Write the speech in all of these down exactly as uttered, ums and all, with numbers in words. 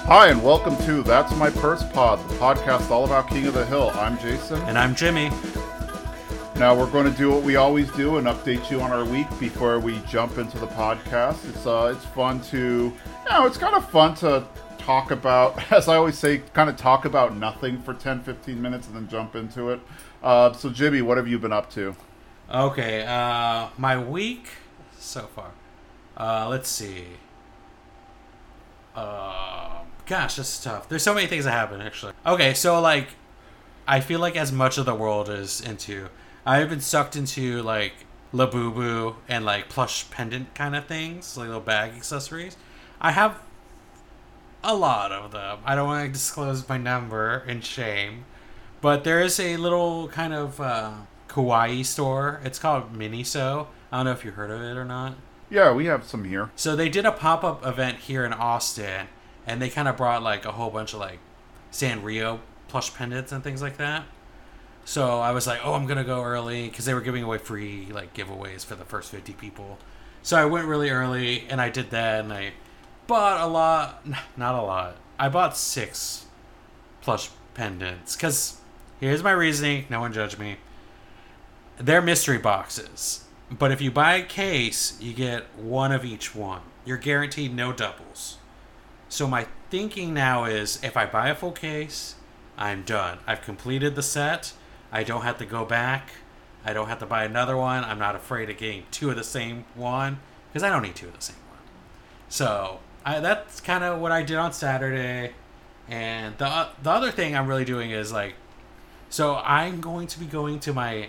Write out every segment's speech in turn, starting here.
Hi, and welcome to That's My Purse Pod, the podcast all about King of the Hill. I'm Jason. And I'm Jimmy. Now we're going to do what we always do and update you on our week before we jump into the podcast. It's uh, it's fun to, you know, it's kind of fun to talk about, as I always say, kind of talk about nothing for ten, fifteen minutes and then jump into it. Uh, so, Jimmy, what have you been up to? Okay, uh, my week so far. Uh, let's see. Uh, gosh, this is tough. There's so many things that happen, actually. Okay, so, like, I feel like as much of the world is into, I've been sucked into, like, Labubu and, like, plush pendant kind of things, like little bag accessories. I have a lot of them. I don't want to disclose my number in shame, but there is a little kind of uh, kawaii store. It's called Miniso. I don't know if you heard of it or not. Yeah, we have some here. So they did a pop-up event here in Austin, and they kind of brought like a whole bunch of like Sanrio plush pendants and things like that. So I was like, oh, I'm going to go early because they were giving away free like giveaways for the first fifty people. So I went really early and I did that, and I bought a lot. Not a lot. I bought six plush pendants because here's my reasoning. No one judge me. They're mystery boxes. But if you buy a case, you get one of each one. You're guaranteed no doubles. So my thinking now is, if I buy a full case, I'm done. I've completed the set. I don't have to go back. I don't have to buy another one. I'm not afraid of getting two of the same one, because I don't need two of the same one. So I, that's kind of what I did on Saturday. And the the other thing I'm really doing is like, so I'm going to be going to my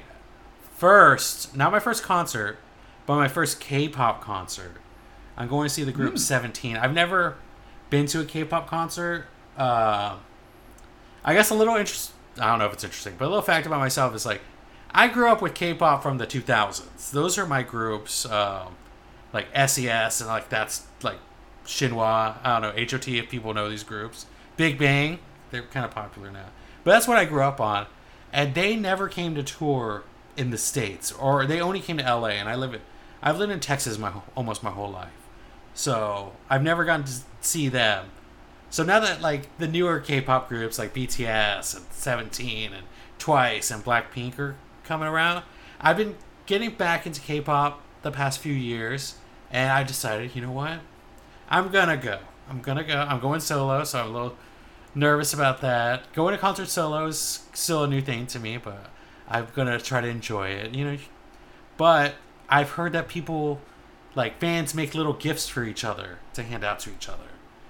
first, not my first concert, but my first K-pop concert. I'm going to see the group mm. seventeen. I've never been to a K-pop concert. Uh, I guess a little interest. I don't know if it's interesting, but a little fact about myself is like, I grew up with K-pop from the two thousands. Those are my groups, um, like S E S and like that's like Shinhwa. I don't know, H O T if people know these groups. Big Bang, they're kind of popular now. But that's what I grew up on, and they never came to tour in the States, or they only came to L A, and I live in, I've lived in Texas my almost my whole life, so I've never gotten to see them. So now that like the newer K-pop groups like B T S and seventeen and Twice and Blackpink are coming around, I've been getting back into K-pop the past few years, and I decided, you know what, I'm gonna go. I'm gonna go. I'm going solo, so I'm a little nervous about that. Going to concert solo is still a new thing to me, but I'm going to try to enjoy it, you know. But I've heard that people, like fans, make little gifts for each other to hand out to each other.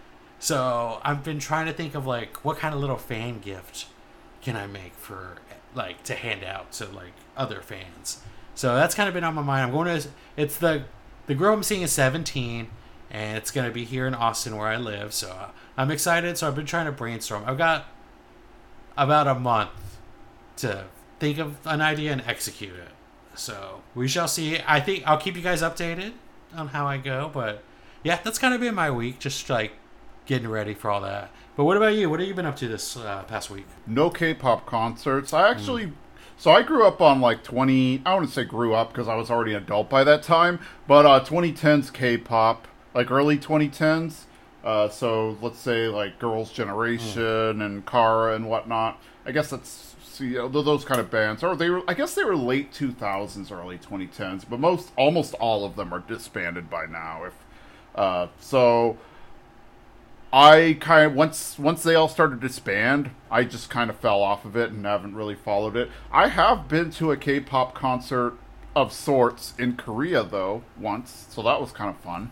So I've been trying to think of like, what kind of little fan gift can I make for, like, to hand out to like other fans. So that's kind of been on my mind. I'm going to, it's the, the girl I'm seeing is seventeen, and it's going to be here in Austin where I live. So I'm excited. So I've been trying to brainstorm. I've got about a month to think of an idea and execute it. So we shall see. I think I'll keep you guys updated on how I go. But yeah, that's kind of been my week. Just like getting ready for all that. But what about you? What have you been up to this uh, past week? No K-pop concerts. I actually, mm. so I grew up on like twenty, I wouldn't say grew up because I was already an adult by that time, but uh, twenty tens K-pop, like early twenty tens. Uh, so let's say like Girls' Generation mm. and Kara and whatnot. I guess that's, you know, those kind of bands, or they were, I guess they were late two thousands, early twenty tens, but most, almost all of them are disbanded by now. If uh, so, I kind of once once they all started to disband, I just kind of fell off of it and haven't really followed it. I have been to a K-pop concert of sorts in Korea though once, so that was kind of fun.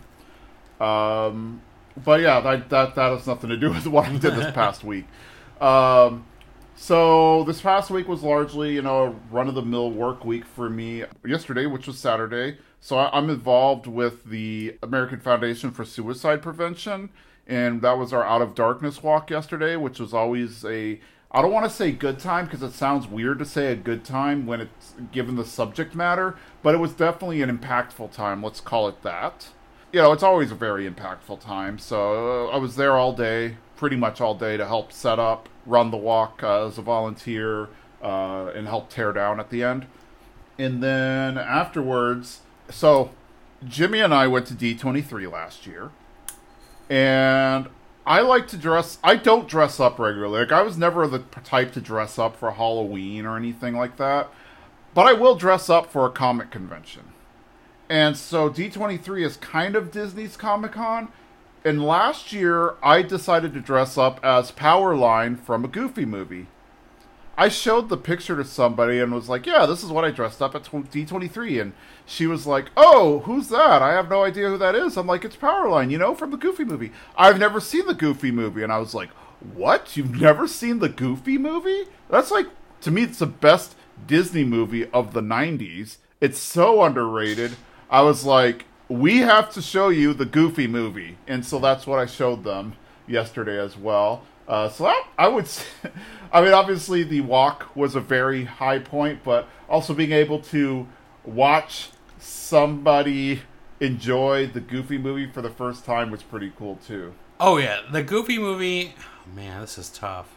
Um, but yeah, that that that has nothing to do with what I did this past week. Um. So this past week was largely, you know, a run-of-the-mill work week for me. Yesterday, which was Saturday, so I'm involved with the American Foundation for Suicide Prevention, and that was our Out of Darkness walk yesterday, which was always a, I don't want to say good time because it sounds weird to say a good time when it's given the subject matter, but it was definitely an impactful time, let's call it that. You know, it's always a very impactful time, so I was there all day, pretty much all day, to help set up, run the walk uh, as a volunteer, uh, and help tear down at the end. And then afterwards, so Jimmy and I went to D twenty-three last year, and I like to dress. I don't dress up regularly. Like I was never the type to dress up for Halloween or anything like that. But I will dress up for a comic convention. And so D twenty-three is kind of Disney's Comic-Con. And last year, I decided to dress up as Powerline from a Goofy movie. I showed the picture to somebody and was like, yeah, this is what I dressed up at D twenty-three. And she was like, oh, who's that? I have no idea who that is. I'm like, it's Powerline, you know, from the Goofy movie. I've never seen the Goofy movie. And I was like, what? You've never seen the Goofy movie? That's like, to me, it's the best Disney movie of the nineties. It's so underrated. I was like, we have to show you the Goofy movie. And so that's what I showed them yesterday as well. Uh, so that, I would say, I mean, obviously the walk was a very high point, but also being able to watch somebody enjoy the Goofy movie for the first time was pretty cool too. Oh yeah, the Goofy movie, oh, man, this is tough.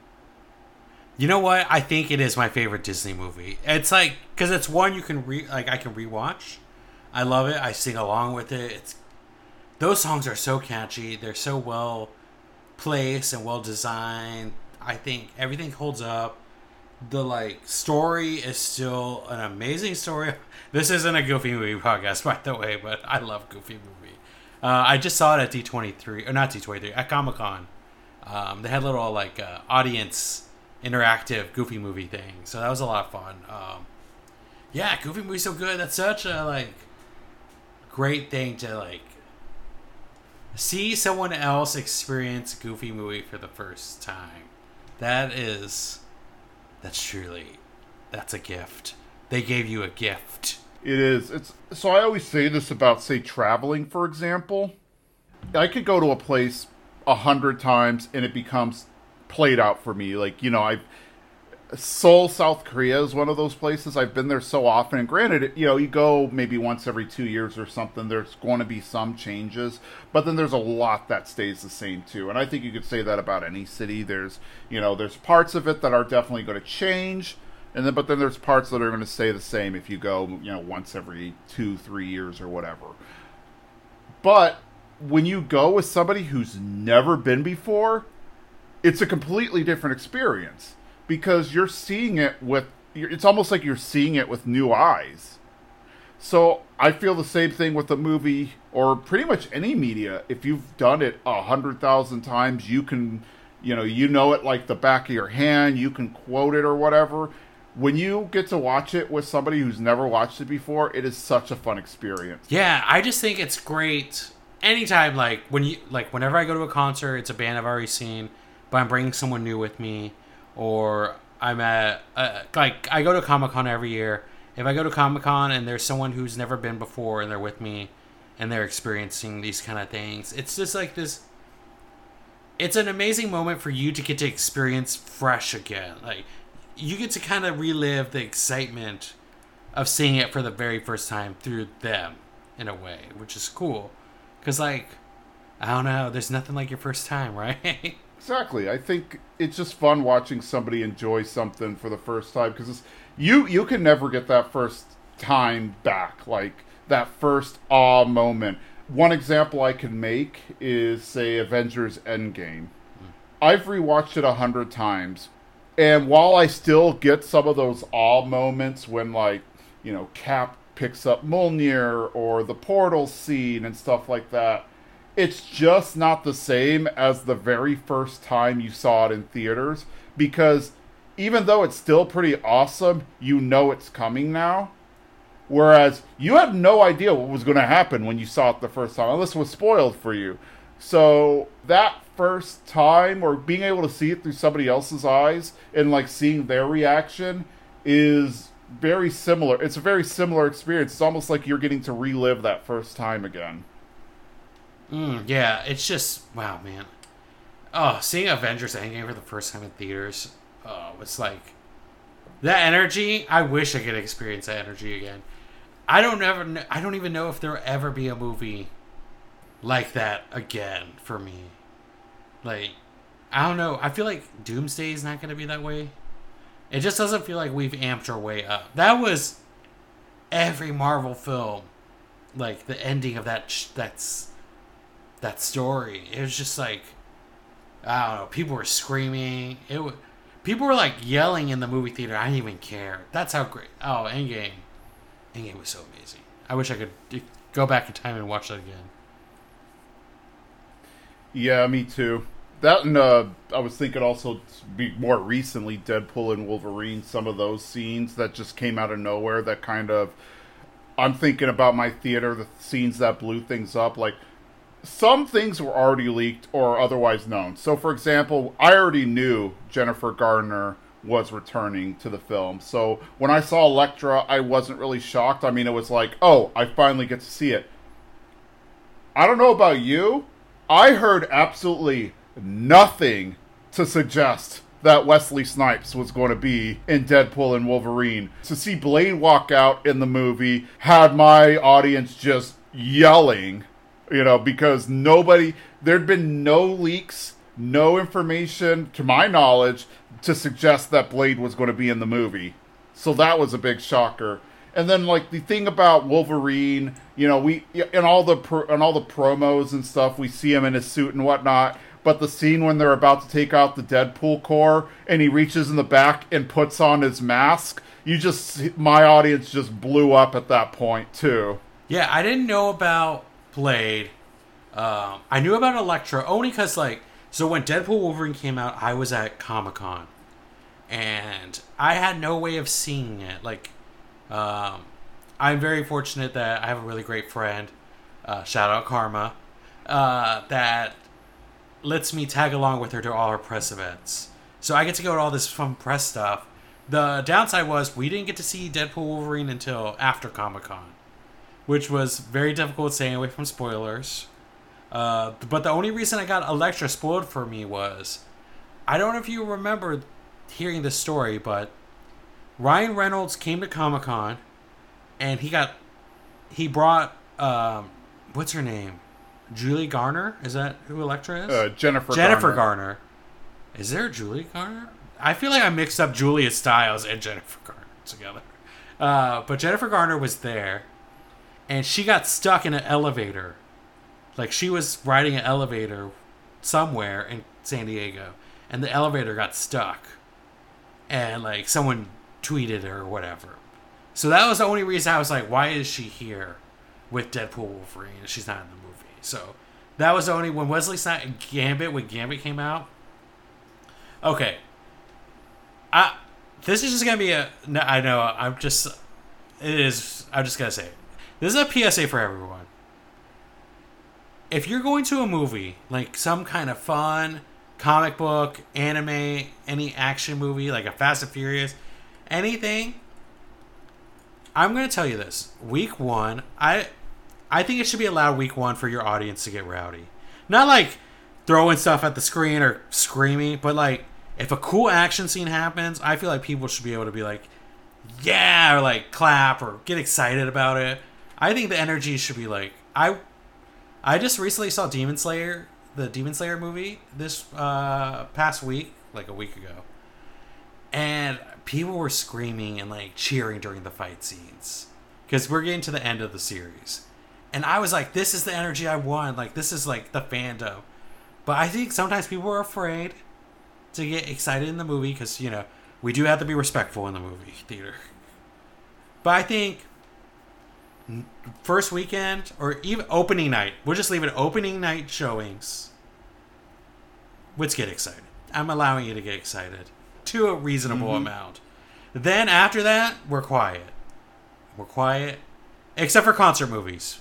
You know what? I think it is my favorite Disney movie. It's like, because it's one you can re, like I can rewatch. I love it. I sing along with it. It's those songs are so catchy. They're so well placed and well designed. I think everything holds up. The like story is still an amazing story. This isn't a Goofy movie podcast, by the way, but I love Goofy movie. Uh, I just saw it at D twenty-three, or not D twenty-three, at Comic Con. Um, they had a little like uh, audience interactive Goofy movie thing, so that was a lot of fun. Um, yeah, Goofy movie's so good. That's such a like great thing to like see someone else experience Goofy movie for the first time. That is, that's truly, that's a gift. They gave you a gift. It is. It's so I always say this about, say, traveling, for example. I could go to a place a hundred times and it becomes played out for me. Like, you know, I've Seoul, South Korea is one of those places. I've been there so often. And granted, you know, you go maybe once every two years or something. There's going to be some changes. But then there's a lot that stays the same, too. And I think you could say that about any city. There's, you know, there's parts of it that are definitely going to change. And then, but then there's parts that are going to stay the same if you go, you know, once every two, three years or whatever. But when you go with somebody who's never been before, it's a completely different experience. Because you're seeing it with, it's almost like you're seeing it with new eyes. So I feel the same thing with the movie, or pretty much any media. If you've done it a hundred thousand times, you can, you know, you know it like the back of your hand, you can quote it or whatever. When you get to watch it with somebody who's never watched it before, it is such a fun experience. Yeah, I just think it's great. Anytime, like, when you, like, whenever I go to a concert, it's a band I've already seen, but I'm bringing someone new with me. Or I'm at, uh, like, I go to Comic-Con every year. If I go to Comic-Con and there's someone who's never been before and they're with me and they're experiencing these kind of things, it's just like this, it's an amazing moment for you to get to experience fresh again. Like, you get to kind of relive the excitement of seeing it for the very first time through them, in a way, which is cool. Because, like, I don't know, there's nothing like your first time, right? Exactly. I think it's just fun watching somebody enjoy something for the first time, because you you can never get that first time back, like that first awe moment. One example I can make is, say, Avengers Endgame. Mm. I've rewatched it a hundred times, and while I still get some of those awe moments when, like, you know, Cap picks up Mjolnir or the portal scene and stuff like that, it's just not the same as the very first time you saw it in theaters, because even though it's still pretty awesome, you know it's coming now. Whereas you had no idea what was going to happen when you saw it the first time, unless it was spoiled for you. So that first time, or being able to see it through somebody else's eyes and like seeing their reaction, is very similar. It's a very similar experience. It's almost like you're getting to relive that first time again. Mm, yeah, it's just, wow, man. Oh, seeing Avengers Endgame for the first time in theaters, oh, it's like, that energy, I wish I could experience that energy again. I don't ever, I don't even know if there'll ever be a movie like that again for me. Like, I don't know, I feel like Doomsday is not going to be that way. It just doesn't feel like we've amped our way up. That was every Marvel film, like, the ending of that, sh- that's... that story. It was just like, I don't know. People were screaming. It was, people were like yelling in the movie theater. I didn't even care. That's how great. Oh, Endgame. Endgame was so amazing. I wish I could go back in time and watch that again. Yeah, me too. That and uh, I was thinking also be more recently Deadpool and Wolverine. Some of those scenes that just came out of nowhere. That kind of I'm thinking about my theater. The scenes that blew things up. Like some things were already leaked or otherwise known. So, for example, I already knew Jennifer Garner was returning to the film. So when I saw Elektra, I wasn't really shocked. I mean, it was like, oh, I finally get to see it. I don't know about you. I heard absolutely nothing to suggest that Wesley Snipes was going to be in Deadpool and Wolverine. To see Blade walk out in the movie had my audience just yelling, you know, because nobody, there'd been no leaks, no information, to my knowledge, to suggest that Blade was going to be in the movie. So that was a big shocker. And then, like, the thing about Wolverine, you know, we in all the pro, in all the promos and stuff, we see him in his suit and whatnot. But the scene when they're about to take out the Deadpool core, and he reaches in the back and puts on his mask, you just, my audience just blew up at that point too. Yeah, I didn't know about Blade. Um, I knew about Elektra only because, like, so when Deadpool Wolverine came out, I was at Comic-Con, and I had no way of seeing it. Like, um, I'm very fortunate that I have a really great friend, uh, shout out Karma, uh, that lets me tag along with her to all her press events. So I get to go to all this fun press stuff. The downside was we didn't get to see Deadpool Wolverine until after Comic-Con, which was very difficult staying away from spoilers. Uh, but the only reason I got Elektra spoiled for me was, I don't know if you remember hearing this story, but Ryan Reynolds came to Comic-Con and he got, he brought, um, what's her name? Julie Garner? Is that who Elektra is? Uh, Jennifer Jennifer Garner. Garner. Is there a Julie Garner? I feel like I mixed up Julia Stiles and Jennifer Garner together. Uh, but Jennifer Garner was there, and she got stuck in an elevator. Like, she was riding an elevator somewhere in San Diego, and the elevator got stuck. And, like, someone tweeted her or whatever. So that was the only reason I was like, why is she here with Deadpool Wolverine and she's not in the movie? So that was the only, when Wesley Snipes, Gambit, when Gambit came out. Okay. I, this is just going to be a, no, I know, I'm just, it is, I'm just going to say it. This is a P S A for everyone. If you're going to a movie, like some kind of fun, comic book, anime, any action movie, like a Fast and Furious, anything, I'm going to tell you this. Week one, I I think it should be allowed week one for your audience to get rowdy. Not like throwing stuff at the screen or screaming, but like if a cool action scene happens, I feel like people should be able to be like, yeah, or like clap or get excited about it. I think the energy should be like, I I just recently saw Demon Slayer, the Demon Slayer movie this uh, past week, like a week ago. And people were screaming and like cheering during the fight scenes. Because we're getting to the end of the series. And I was like, this is the energy I want. Like, this is like the fandom. But I think sometimes people are afraid to get excited in the movie because, you know, we do have to be respectful in the movie theater. But I think first weekend or even opening night, we'll just leave it opening night showings. Let's get excited. I'm allowing you to get excited to a reasonable mm-hmm. amount. Then after that, we're quiet. We're quiet. Except for concert movies.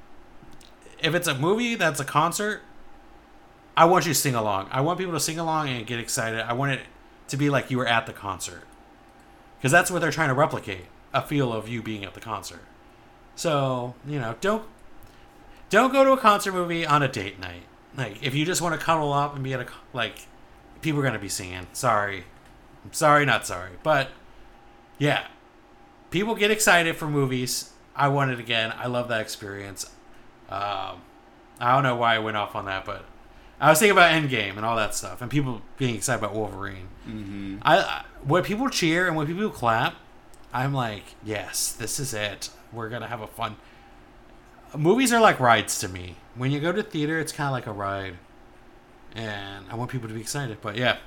If it's a movie that's a concert, I want you to sing along. I want people to sing along and get excited. I want it to be like you were at the concert. Because that's what they're trying to replicate. A feel of you being at the concert. So, you know, don't don't go to a concert movie on a date night. Like, if you just want to cuddle up and be at a, like, people are going to be singing. Sorry. I'm sorry, not sorry. But, yeah. People get excited for movies. I want it again. I love that experience. Um, I don't know why I went off on that, but I was thinking about Endgame and all that stuff, and people being excited about Wolverine. Mm-hmm. I, I when people cheer and when people clap, I'm like, yes, this is it. We're gonna have a fun. Movies are like rides to me. When you go to theater, it's kind of like a ride, and I want people to be excited. But yeah,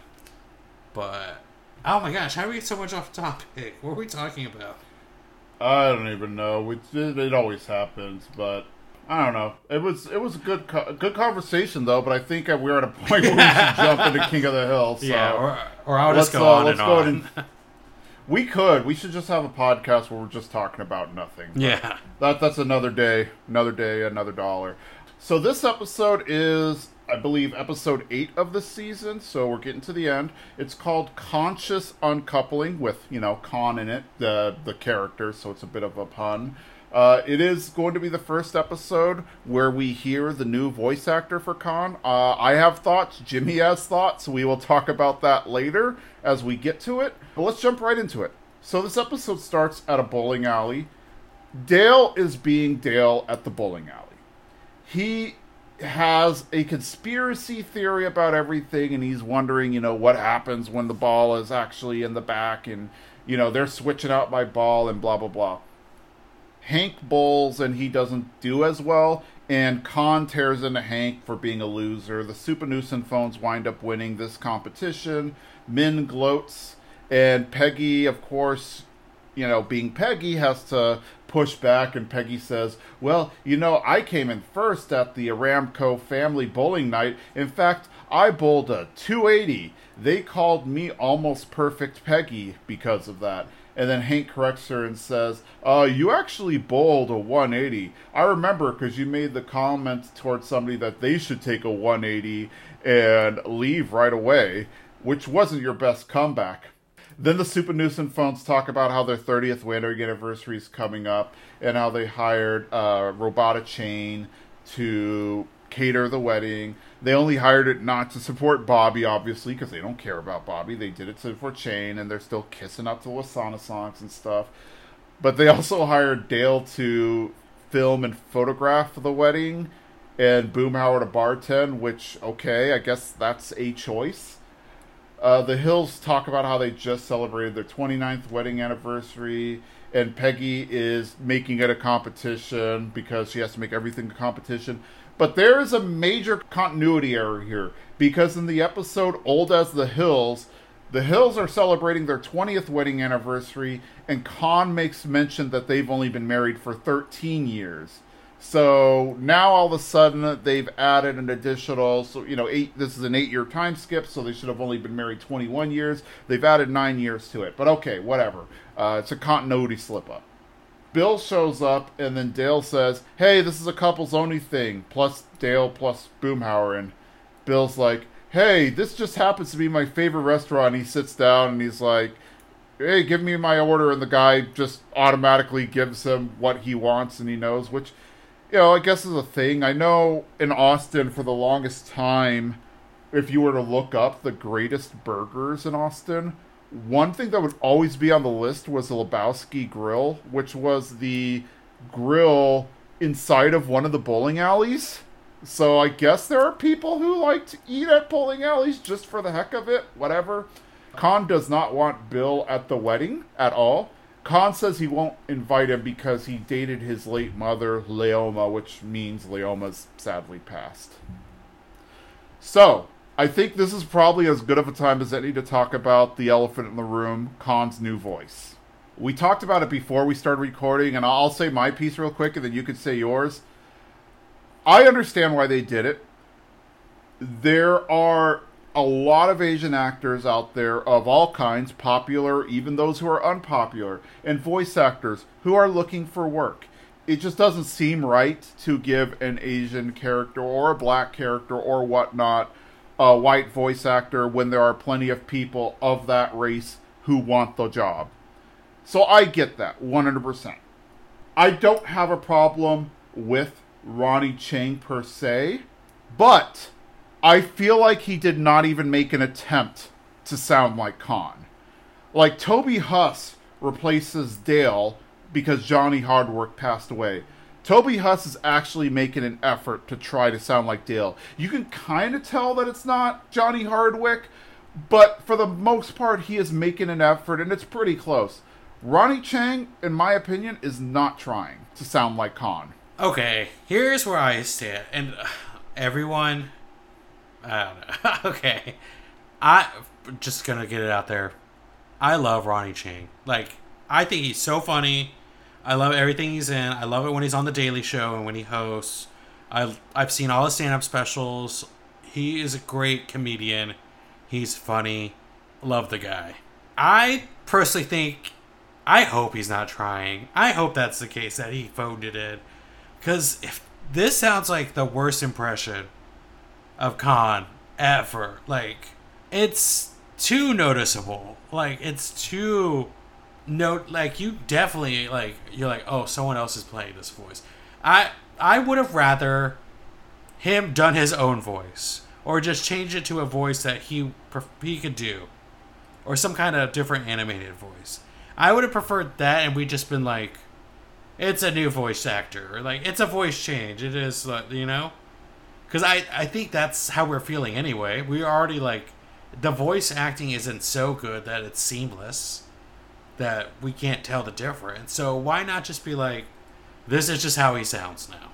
but oh my gosh, how do we get so much off topic? What were we talking about? I don't even know. It, it always happens, but I don't know. It was it was a good co- a good conversation though. But I think we're at a point where we should jump into King of the Hill. So yeah, or, or I'll just go uh, on let's and go on. and, we could. We should just have a podcast where we're just talking about nothing. Yeah, that that's another day, another day, another dollar. So this episode is, I believe, episode eight of the season, so we're getting to the end. It's called Conscious Uncoupling, with, you know, Khan in it, the the character, so it's a bit of a pun. Uh, it is going to be the first episode where we hear the new voice actor for Khan. Uh, I have thoughts, Jimmy has thoughts, we will talk about that later as we get to it. But let's jump right into it. So this episode starts at a bowling alley. Dale is being Dale at the bowling alley. He has a conspiracy theory about everything, and he's wondering, you know, what happens when the ball is actually in the back, and, you know, they're switching out my ball, and blah, blah, blah. Hank bowls, and he doesn't do as well, and Khan tears into Hank for being a loser. The Supernussin phones wind up winning this competition. Min gloats, and Peggy, of course, you know, being Peggy, has to push back, and Peggy says, well, you know, I came in first at the Aramco family bowling night. In fact, I bowled a two eighty. They called me Almost Perfect Peggy because of that. And then Hank corrects her and says, uh, you actually bowled a one eighty. I remember because you made the comment towards somebody that they should take a one eighty and leave right away, which wasn't your best comeback. Then the Supernussin phones talk about how their thirtieth wedding anniversary is coming up, and how they hired uh, Robota Chain to cater the wedding. They only hired it not to support Bobby, obviously, because they don't care about Bobby. They did it for Chain, and they're still kissing up to Wasana songs and stuff. But they also hired Dale to film and photograph the wedding, and Boomhauer to bartend, which, okay, I guess that's a choice. Uh, the Hills talk about how they just celebrated their twenty-ninth wedding anniversary, and Peggy is making it a competition because she has to make everything a competition. But there is a major continuity error here, because in the episode Old as the Hills, the Hills are celebrating their twentieth wedding anniversary, and Khan makes mention that they've only been married for thirteen years. So now all of a sudden they've added an additional, so you know, eight. This is an eight-year time skip, so they should have only been married twenty-one years. They've added nine years to it, but okay, whatever. Uh, it's a continuity slip-up. Bill shows up, and then Dale says, hey, this is a couples only thing, plus Dale plus Boomhauer, and Bill's like, hey, this just happens to be my favorite restaurant. He sits down, and he's like, hey, give me my order, and the guy just automatically gives him what he wants, and he knows, which, you know, I guess is a thing. I know in Austin, for the longest time, if you were to look up the greatest burgers in Austin, one thing that would always be on the list was the Lebowski Grill, which was the grill inside of one of the bowling alleys. So I guess there are people who like to eat at bowling alleys just for the heck of it, whatever. Khan does not want Bill at the wedding at all. Khan says he won't invite him because he dated his late mother, Leoma, which means Leoma's sadly passed. So, I think this is probably as good of a time as any to talk about the elephant in the room, Khan's new voice. We talked about it before we started recording, and I'll say my piece real quick, and then you could say yours. I understand why they did it. There are a lot of Asian actors out there of all kinds, popular, even those who are unpopular, and voice actors who are looking for work. It just doesn't seem right to give an Asian character or a black character or whatnot a white voice actor when there are plenty of people of that race who want the job. So I get that, one hundred percent. I don't have a problem with Ronnie Chang per se, but I feel like he did not even make an attempt to sound like Khan. Like, Toby Huss replaces Dale because Johnny Hardwick passed away. Toby Huss is actually making an effort to try to sound like Dale. You can kind of tell that it's not Johnny Hardwick, but for the most part, he is making an effort, and it's pretty close. Ronnie Chang, in my opinion, is not trying to sound like Khan. Okay, here's where I stand. And uh, everyone, I don't know. Okay. I just gonna get it out there. I love Ronny Chieng. Like, I think he's so funny. I love everything he's in. I love it when he's on The Daily Show and when he hosts. I I've seen all his stand-up specials. He is a great comedian. He's funny. Love the guy. I personally think, I hope he's not trying. I hope that's the case, that he phoned it in. Because if this sounds like the worst impression of Khan ever. Like, it's too noticeable. Like, it's too... No, like, you definitely, like, you're like, oh, someone else is playing this voice. I I would have rather him done his own voice. Or just change it to a voice that he he could do. Or some kind of different animated voice. I would have preferred that, and we'd just been like, it's a new voice actor. Or like, it's a voice change. It is, you know? Because I, I think that's how we're feeling anyway. We're already like, the voice acting isn't so good that it's seamless. That we can't tell the difference. So why not just be like, this is just how he sounds now?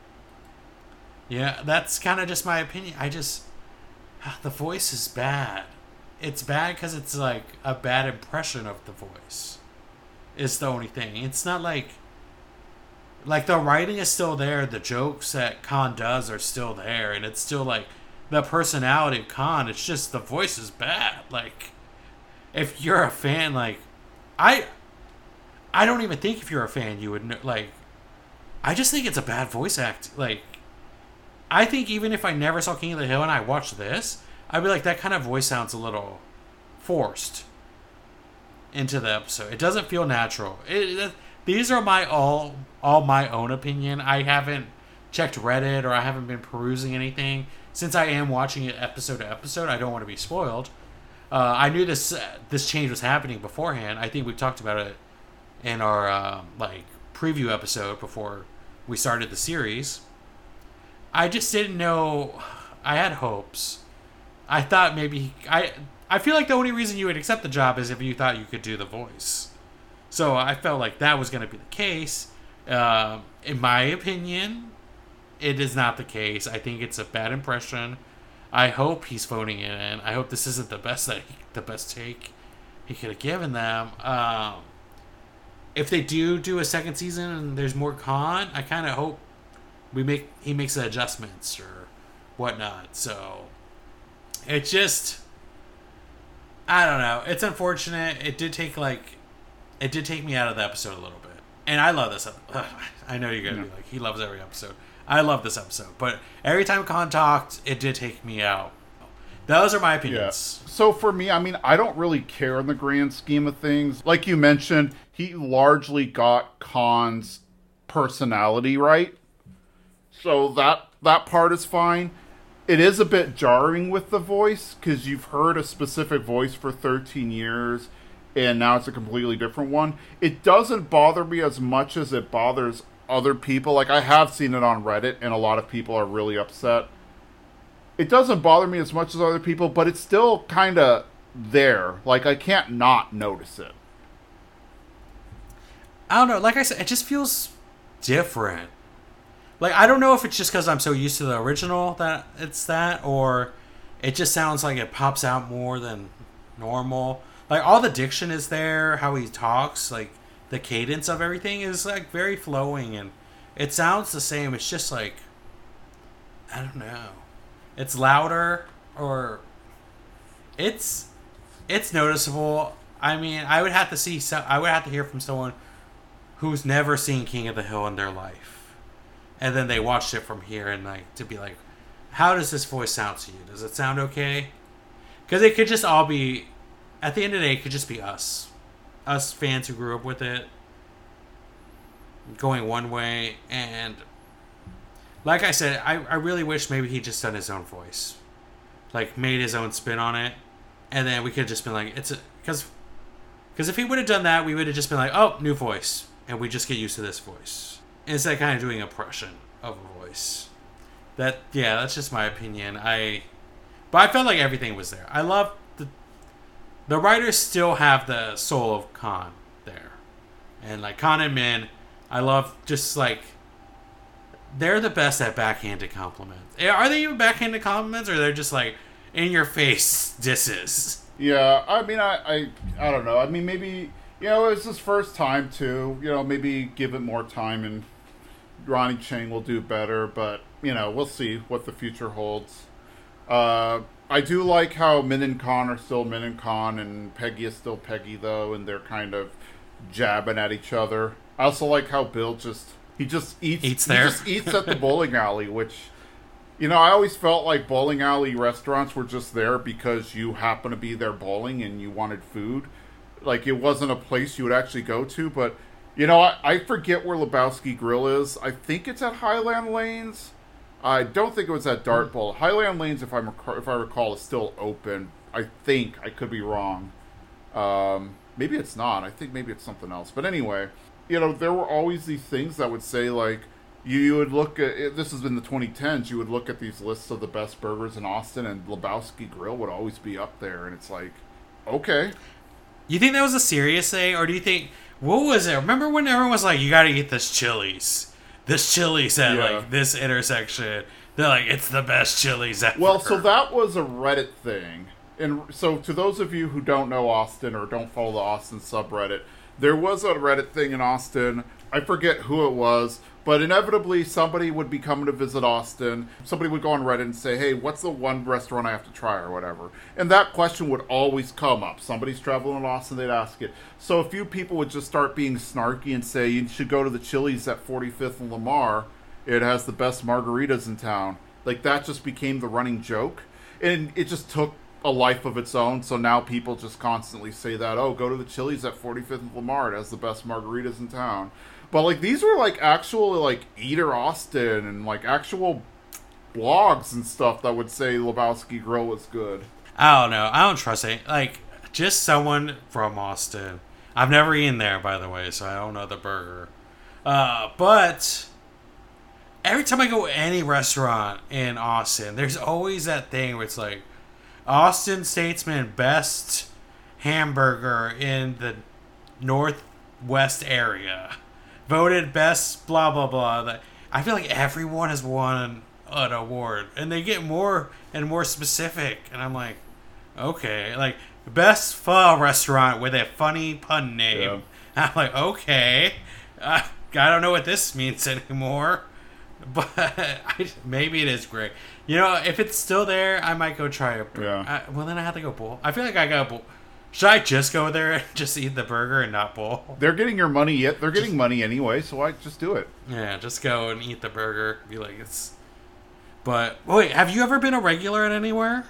Yeah, that's kind of just my opinion. I just, the voice is bad. It's bad because it's like a bad impression of the voice. It's the only thing. It's not like, like the writing is still there. The jokes that Khan does are still there. And it's still like the personality of Khan. It's just the voice is bad. Like, if you're a fan, like, I I don't even think if you're a fan you would know, like, I just think it's a bad voice act. Like, I think even if I never saw King of the Hill and I watched this, I'd be like, that kind of voice sounds a little forced into the episode. It doesn't feel natural. It, it, these are my all all my own opinion. I haven't checked Reddit or I haven't been perusing anything. Since I am watching it episode to episode, I don't want to be spoiled. Uh, I knew this uh, this change was happening beforehand. I think we talked about it in our uh, like preview episode before we started the series. I just didn't know. I had hopes. I thought maybe I. I feel like the only reason you would accept the job is if you thought you could do the voice. So I felt like that was going to be the case. Uh, in my opinion, it is not the case. I think it's a bad impression. I hope he's phoning it in. I hope this isn't the best that he, the best take he could have given them. Um, if they do do a second season and there's more Khan, I kind of hope we make he makes the adjustments or whatnot. So it just, I don't know. It's unfortunate. It did take like, it did take me out of the episode a little bit. And I love this episode. I know you're gonna be like, he loves every episode. I love this episode, but every time Khan talked, it did take me out. Those are my opinions. Yeah. So for me, I mean, I don't really care in the grand scheme of things. Like you mentioned, he largely got Khan's personality right. So that that part is fine. It is a bit jarring with the voice, because you've heard a specific voice for thirteen years, and now it's a completely different one. It doesn't bother me as much as it bothers other people. Like, I have seen it on Reddit, and a lot of people are really upset. It doesn't bother me as much as other people, but it's still kind of there. Like, I can't not notice it. I don't know. Like I said, it just feels different. Like, I don't know if it's just because I'm so used to the original that it's that, or it just sounds like it pops out more than normal. Like, all the diction is there, how he talks, like, the cadence of everything is, like, very flowing, and it sounds the same. It's just, like, I don't know. It's louder, or it's it's noticeable. I mean, I would have to see, some, I would have to hear from someone who's never seen King of the Hill in their life, and then they watched it from here, and, like, to be like, how does this voice sound to you? Does it sound okay? Because it could just all be, at the end of the day, it could just be us. Us fans who grew up with it going one way, and like I said, I, I really wish maybe he just done his own voice, like made his own spin on it, and then we could have just been like, it's a because because if he would have done that, we would have just been like, oh, new voice, and we just get used to this voice instead of kind of doing an impression of a voice. That yeah, that's just my opinion. I but I felt like everything was there. I love the the writers still have the soul of Khan there. And like Khan and Min, I love just like they're the best at backhanded compliments. Are they even backhanded compliments, or they're just like in your face disses? Yeah, I mean, I, I, I don't know. I mean, maybe, you know, it's his first time too. You know, maybe give it more time and Ronnie Chang will do better. But you know, we'll see what the future holds. Uh, I do like how Min and Khan are still Min and Khan, and Peggy is still Peggy though, and they're kind of jabbing at each other. I also like how Bill just he just eats Eats he there. just eats at the bowling alley, which, you know, I always felt like bowling alley restaurants were just there because you happen to be there bowling and you wanted food. Like, it wasn't a place you would actually go to. But, you know, I, I forget where Lebowski Grill is. I think it's at Highland Lanes. I don't think it was at Dart Bowl. Highland Lanes, if, I'm, if I recall, is still open. I think. I could be wrong. Um, maybe it's not. I think maybe it's something else. But anyway, you know, there were always these things that would say, like, You, you would look at, this is in the twenty tens, you would look at these lists of the best burgers in Austin, and Lebowski Grill would always be up there, and it's like, okay. You think that was a serious thing, or do you think, what was it? Remember when everyone was like, you gotta eat this Chili's. This Chili's at, Yeah. like, this intersection. They're like, it's the best Chili's ever. Well, so that was a Reddit thing. And so to those of you who don't know Austin or don't follow the Austin subreddit, there was a Reddit thing in Austin. I forget who it was, but inevitably somebody would be coming to visit Austin. Somebody would go on Reddit and say, hey, what's the one restaurant I have to try or whatever? And that question would always come up. Somebody's traveling in Austin, they'd ask it. So a few people would just start being snarky and say, you should go to the Chili's at forty-fifth and Lamar. It has the best margaritas in town. Like, that just became the running joke. And it just took a life of its own, so now people just constantly say that, oh, go to the Chili's at forty-fifth and Lamar. It has the best margaritas in town. But, like, these were, like, actual, like, Eater Austin and, like, actual blogs and stuff that would say Lebowski Grill was good. I don't know. I don't trust it. Like, just someone from Austin. I've never eaten there, by the way, so I don't know the burger. Uh, but every time I go to any restaurant in Austin, there's always that thing where it's like, Austin Statesman best hamburger in the Northwest area. Voted best blah, blah, blah. I feel like everyone has won an award. And they get more and more specific. And I'm like, okay. Like, best pho restaurant with a funny pun name. Yeah. I'm like, okay. Uh, I don't know what this means anymore. But I, maybe it is great. You know, if it's still there, I might go try it. Yeah. I, well, then I have to go bowl. I feel like I got bowl. Should I just go there and just eat the burger and not bowl? They're getting your money yet. They're getting just, money anyway, so I just do it. Yeah, just go and eat the burger. Be like, it's... But, wait, have you ever been a regular at anywhere?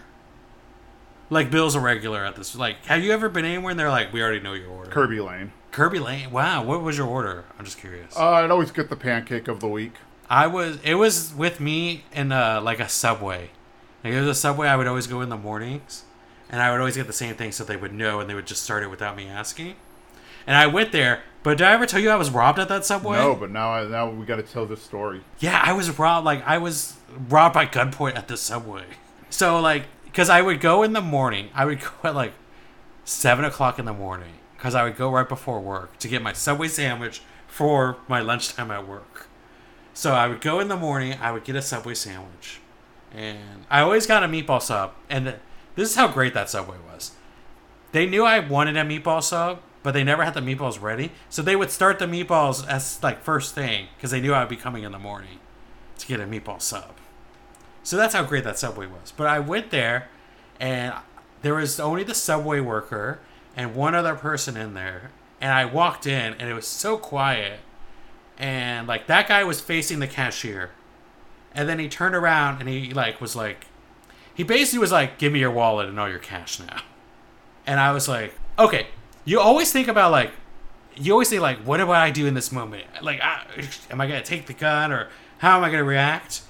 Like, Bill's a regular at this. Like, have you ever been anywhere and they're like, we already know your order? Kirby Lane. Kirby Lane? Wow, what was your order? I'm just curious. Uh, I'd always get the pancake of the week. I was, it was with me in a, like a Subway. Like, it was a Subway I would always go in the mornings. And I would always get the same thing so they would know and they would just start it without me asking. And I went there, but did I ever tell you I was robbed at that Subway? No, but now I, now we got to tell this story. Yeah, I was robbed. Like, I was robbed by gunpoint at the Subway. So, like, because I would go in the morning. I would go at, like, seven o'clock in the morning. Because I would go right before work to get my Subway sandwich for my lunchtime at work. So I would go in the morning. I would get a Subway sandwich. And I always got a meatball sub. And the, this is how great that Subway was. They knew I wanted a meatball sub, but they never had the meatballs ready. So they would start the meatballs as, like, first thing, because they knew I would be coming in the morning to get a meatball sub. So that's how great that Subway was. But I went there, and there was only the Subway worker and one other person in there. And I walked in, and it was so quiet. And, like, that guy was facing the cashier. And then he turned around, and he, like, was like... He basically was like, give me your wallet and all your cash now. And I was like, okay. You always think about, like, you always think, like, what do I do in this moment? Like, I, am I going to take the gun or how am I going to react?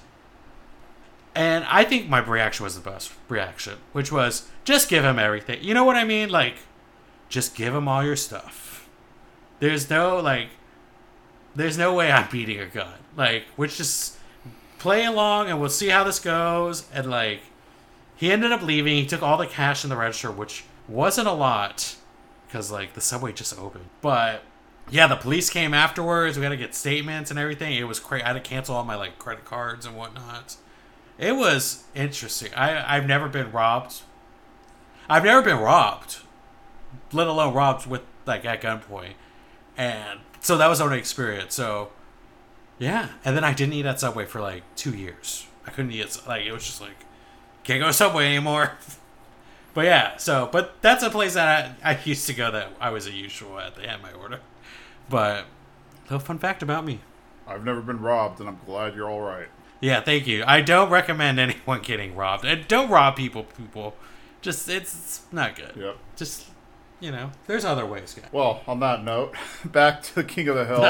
And I think my reaction was the best reaction, which was just give him everything. You know what I mean? Like, just give him all your stuff. There's no, like, there's no way I'm beating a gun. Like, we're just play along and we'll see how this goes. And, like, he ended up leaving. He took all the cash in the register, which wasn't a lot because, like, the Subway just opened. But Yeah, the police came afterwards. We had to get statements and everything. It was crazy. I had to cancel all my like credit cards and whatnot. It was interesting. I I've never been robbed. I've never been robbed, let alone robbed with like at gunpoint, and so that was our experience. So yeah, and then I didn't eat at Subway for like two years. I couldn't eat it. Like it was just like can't go to Subway anymore. But yeah, so but that's a place that I, I used to go that I was a usual at. They had my order. But little fun fact about me. I've never been robbed, and I'm glad you're all right. Yeah, thank you. I don't recommend anyone getting robbed. And don't rob people, people. Just, it's, it's not good. Yep. Just, you know, there's other ways, guys. Well, on that note, back to King of the Hill.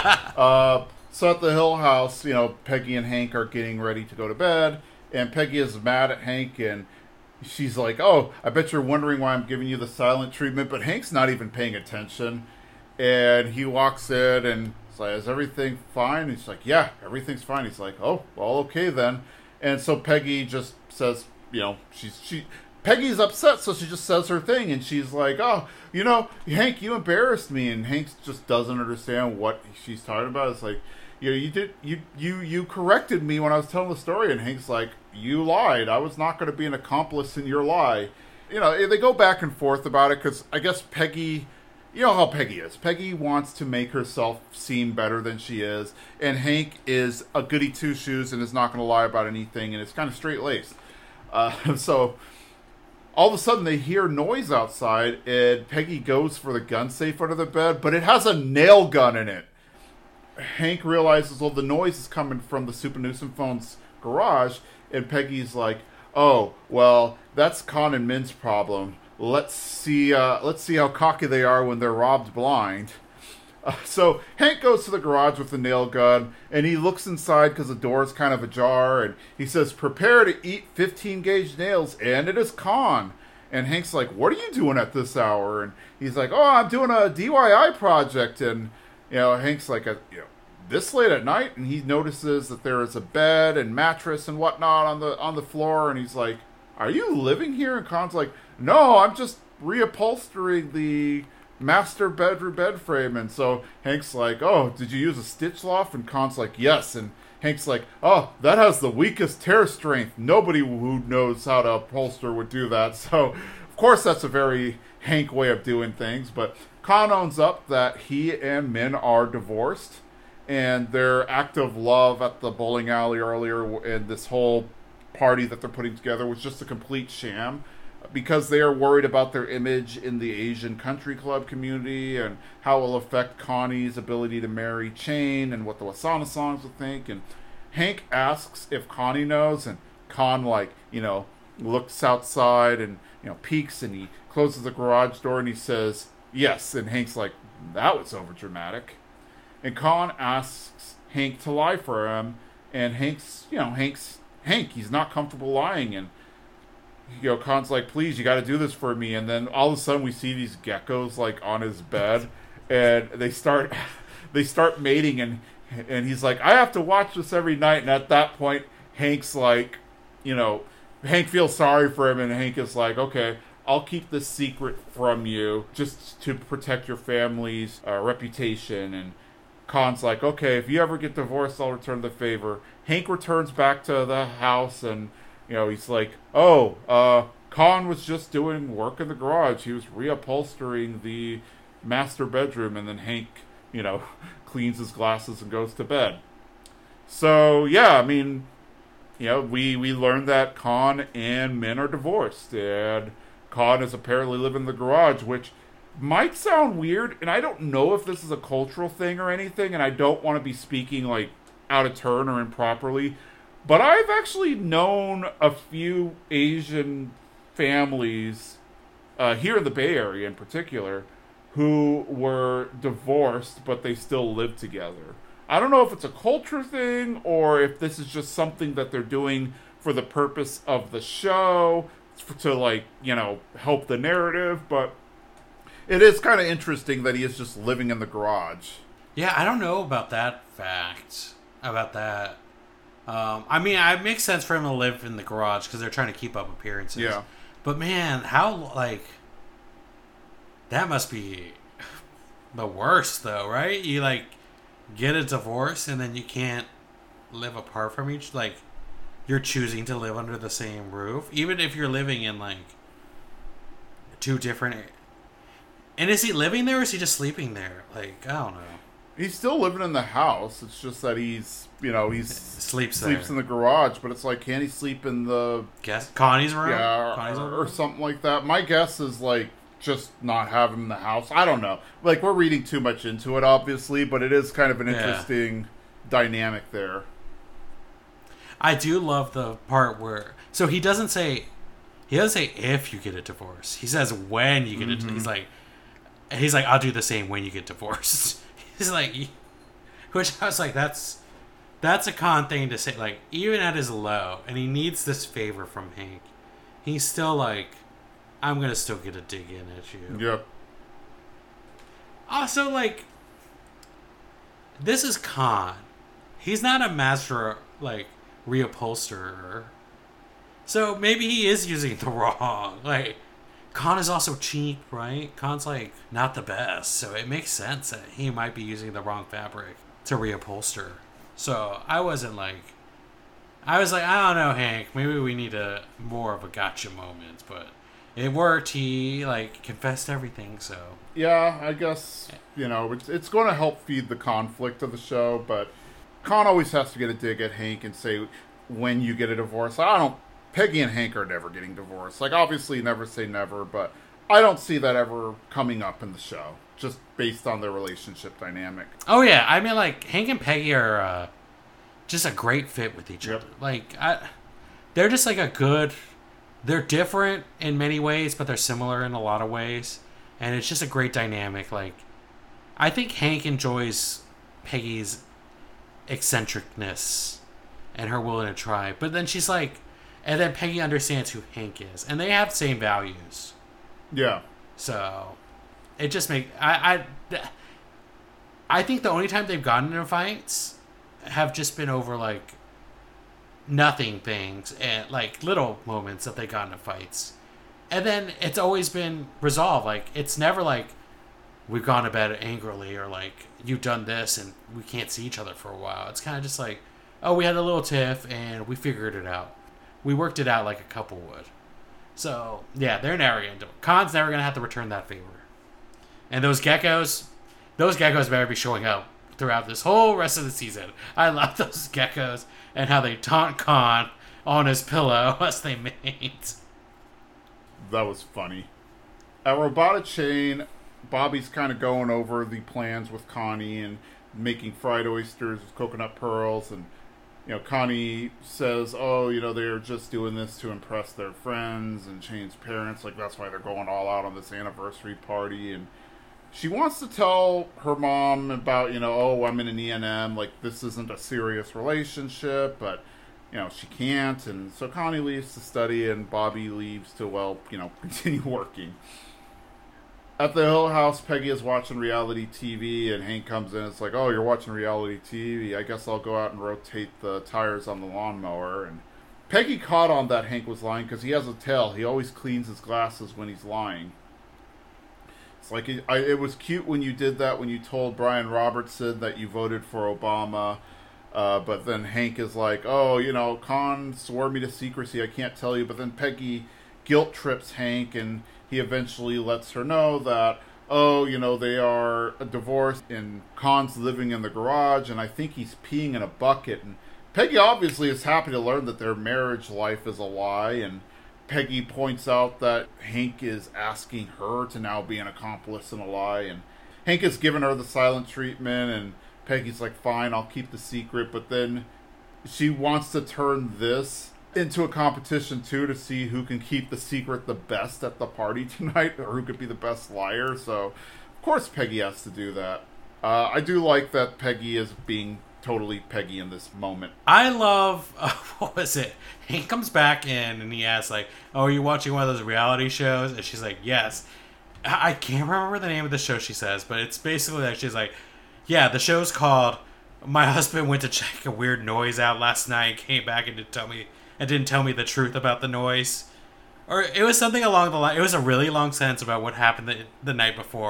uh, so at the Hill House, you know, Peggy and Hank are getting ready to go to bed, and Peggy is mad at Hank, and she's like, oh, I bet you're wondering why I'm giving you the silent treatment, but Hank's not even paying attention. And he walks in and it's like, is everything fine? And he's like, yeah, everything's fine. He's like, oh, well, okay then. And so Peggy just says, you know, she's she Peggy's upset, so she just says her thing, and she's like, oh, you know, Hank, you embarrassed me. And Hank just doesn't understand what she's talking about. It's like, you know, you did you you you corrected me when I was telling the story, and Hank's like, you lied. I was not going to be an accomplice in your lie. You know, they go back and forth about it because I guess Peggy. You know how Peggy is. Peggy wants to make herself seem better than she is. And Hank is a goody two-shoes and is not going to lie about anything. And it's kind of straight-laced. Uh, so, all of a sudden, they hear noise outside. And Peggy goes for the gun safe under the bed. But it has a nail gun in it. Hank realizes, well, the noise is coming from the Super Newsom phone's garage. And Peggy's like, oh, well, that's Con and Min's problem. Let's see. Uh, let's see how cocky they are when they're robbed blind. Uh, so Hank goes to the garage with the nail gun, and he looks inside because the door is kind of ajar, and he says, "Prepare to eat fifteen gauge nails," and it is Con. And Hank's like, "What are you doing at this hour?" And he's like, "Oh, I'm doing a D I Y project." And you know, Hank's like, a, "You know, this late at night?" And he notices that there is a bed and mattress and whatnot on the on the floor, and he's like, "Are you living here?" And Con's like, "No, I'm just reupholstering the master bedroom bed frame." And so Hank's like, "Oh, did you use a stitch loft?" And Con's like, "Yes." And Hank's like, "Oh, that has the weakest tear strength. Nobody who knows how to upholster would do that." So, of course, that's a very Hank way of doing things. But Con owns up that he and Min are divorced. And their act of love at the bowling alley earlier and this whole party that they're putting together was just a complete sham. Because they are worried about their image in the Asian country club community and how it will affect Connie's ability to marry Chain and what the Wasana songs will think. And Hank asks if Connie knows, and Con, like, you know, looks outside and, you know, peeks, and he closes the garage door and he says, yes. And Hank's like, that was over dramatic. And Con asks Hank to lie for him, and Hank's, you know, Hank's, Hank, he's not comfortable lying, and you know, Con's like, please, you got to do this for me. And then all of a sudden we see these geckos like on his bed, and they start they start mating, and and he's like, I have to watch this every night. And at that point, Hank's like, you know, Hank feels sorry for him, and Hank is like, okay, I'll keep this secret from you just to protect your family's uh, reputation. And Con's like, okay, if you ever get divorced, I'll return the favor. Hank returns back to the house, and you know, he's like, oh, uh, Con was just doing work in the garage. He was reupholstering the master bedroom. And then Hank, you know, cleans his glasses and goes to bed. So, yeah, I mean, you know, we, we learned that Con and Min are divorced. And Con is apparently living in the garage, which might sound weird. And I don't know if this is a cultural thing or anything. And I don't want to be speaking, like, out of turn or improperly. But I've actually known a few Asian families, uh, here in the Bay Area in particular, who were divorced, but they still live together. I don't know if it's a culture thing, or if this is just something that they're doing for the purpose of the show, to, like, you know, help the narrative, but it is kind of interesting that he is just living in the garage. Yeah, I don't know about that fact, about that. Um, I mean, it makes sense for him to live in the garage because they're trying to keep up appearances. Yeah. But man, how, like, that must be the worst, though, right? You like get a divorce and then you can't live apart from each. Like you're choosing to live under the same roof, even if you're living in like two different. And is he living there or is he just sleeping there? Like I don't know. He's still living in the house. It's just that he's, you know, he's sleeps sleeps there. in the garage. But it's like, can he sleep in the guess Connie's room? Yeah, Connie's or, room? or something like that. My guess is like just not have him in the house. I don't know. Like we're reading too much into it, obviously, but it is kind of an Yeah. interesting dynamic there. I do love the part where so he doesn't say he doesn't say if you get a divorce. He says when you get Mm-hmm. it. He's like he's like I'll do the same when you get divorced. He's like, which I was like, that's that's a con thing to say. Like even at his low, and he needs this favor from Hank, he's still like, I'm gonna still get a dig in at you. Yep. Also, like, this is Khan. He's not a master like reupholsterer, so maybe he is using the wrong like. Khan is also cheap, right? Khan's like not the best, so it makes sense that he might be using the wrong fabric to reupholster. So I wasn't like, I was like, I don't know, Hank. Maybe we need a more of a gotcha moment, but it worked. He like confessed everything, so Yeah, I guess you know it's it's going to help feed the conflict of the show, but Khan always has to get a dig at Hank and say when you get a divorce. I don't. Peggy and Hank are never getting divorced. Like, obviously, never say never, but I don't see that ever coming up in the show, just based on their relationship dynamic. Oh yeah, I mean like Hank and Peggy are uh, just a great fit with each Yep. other. Like I, they're just like a good. They're different in many ways, but they're similar in a lot of ways, and it's just a great dynamic. Like I think Hank enjoys Peggy's eccentricness and her willing to try, but then she's like, and then Peggy understands who Hank is, and they have the same values. Yeah. So it just make I I I think the only time they've gotten into fights have just been over like nothing things and like little moments that they got into fights, and then it's always been resolved. Like it's never like we've gone to bed angrily or like you've done this and we can't see each other for a while. It's kind of just like, oh, we had a little tiff and we figured it out. We worked it out like a couple would. So, yeah, they're never going to do it. Khan's never going to have to return that favor. And those geckos, those geckos better be showing up throughout this whole rest of the season. I love those geckos and how they taunt Khan on his pillow as they mate. That was funny. At Robota Chain, Bobby's kind of going over the plans with Connie and making fried oysters with coconut pearls, and you know, Connie says, oh, you know, they're just doing this to impress their friends and Shane's parents. Like, that's why they're going all out on this anniversary party. And she wants to tell her mom about, you know, oh, I'm in an E and M. Like, this isn't a serious relationship. But, you know, she can't. And so Connie leaves to study and Bobby leaves to, well, you know, continue working. At the Hill House, Peggy is watching reality T V, and Hank comes in. It's like, oh, you're watching reality T V. I guess I'll go out and rotate the tires on the lawnmower. And Peggy caught on that Hank was lying because he has a tail. He always cleans his glasses when he's lying. It's like, it, I, it was cute when you did that, when you told Brian Robertson that you voted for Obama. Uh, but then Hank is like, oh, you know, Khan swore me to secrecy. I can't tell you. But then Peggy guilt trips Hank, and he eventually lets her know that, oh, you know, they are divorced and Khan's living in the garage and I think he's peeing in a bucket. And Peggy obviously is happy to learn that their marriage life is a lie. And Peggy points out that Hank is asking her to now be an accomplice in a lie. And Hank has given her the silent treatment and Peggy's like, fine, I'll keep the secret. But then she wants to turn this into a competition too to see who can keep the secret the best at the party tonight, or who could be the best liar. So of course Peggy has to do that. uh, I do like that Peggy is being totally Peggy in this moment. I love uh, what was it, Hank comes back in and he asks like, oh, are you watching one of those reality shows? And she's like, yes. I, I can't remember the name of the show she says, but it's basically like, she's like, yeah, the show's called My Husband Went to Check a Weird Noise Out Last Night, came back and didn't tell me and didn't tell me the truth about the noise. Or it was something along the line. It was a really long sentence about what happened the, the night before.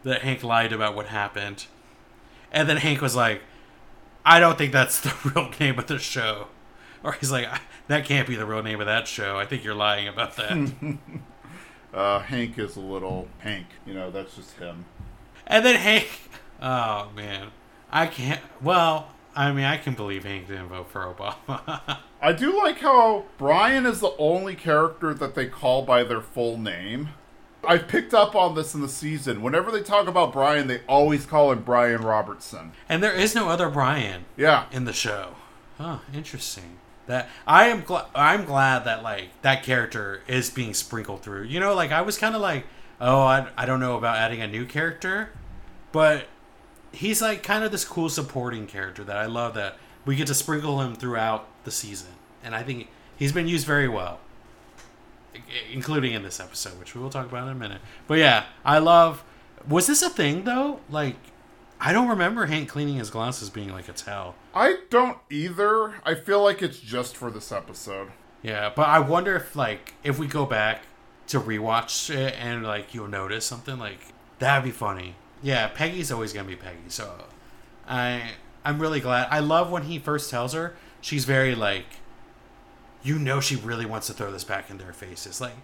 that Hank lied about what happened. And then Hank was like, I don't think that's the real name of the show. Or he's like, that can't be the real name of that show. I think you're lying about that. uh, Hank is a little Hank. You know, that's just him. And then Hank... Oh, man. I can't... Well, I mean, I can believe Hank didn't vote for Obama. I do like how Brian is the only character that they call by their full name. I picked up on this in the season. Whenever they talk about Brian, they always call him Brian Robertson. And there is no other Brian yeah. in the show. Huh, interesting. That I am gl- I'm glad that like that character is being sprinkled through. You know, like I was kind of like, oh, I, I don't know about adding a new character, but he's like kind of this cool supporting character that I love that we get to sprinkle him throughout the season. And I think he's been used very well, including in this episode, which we will talk about in a minute. But yeah, I love... Was this a thing, though? Like, I don't remember Hank cleaning his glasses being like a tell. I don't either. I feel like it's just for this episode. Yeah, but I wonder if, like, if we go back to rewatch it and, like, you'll notice something, like, that'd be funny. Yeah, Peggy's always gonna be Peggy, so I, I'm really glad. I love when he first tells her, she's very, like... You know she really wants to throw this back in their faces. Like,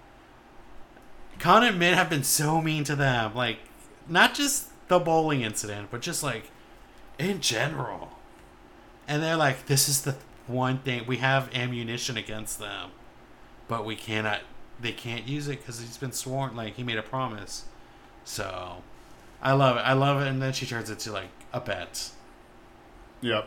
Con and Min have been so mean to them. Like, not just the bowling incident, but just, like, in general. And they're like, this is the one thing. We have ammunition against them. But we cannot, they can't use it because he's been sworn. Like, he made a promise. So, I love it. I love it. And then she turns it to, like, a bet. Yep.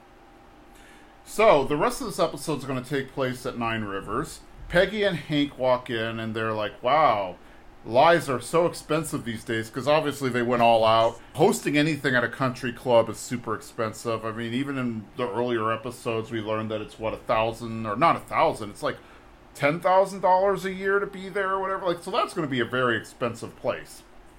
So, the rest of this episode is going to take place at Nine Rivers. Peggy and Hank walk in, and they're like, wow, lies are so expensive these days, because obviously they went all out. Hosting anything at a country club is super expensive. I mean, even in the earlier episodes, we learned that it's, what, a thousand, or not a thousand, it's like ten thousand dollars a year to be there or whatever. Like, so that's going to be a very expensive place.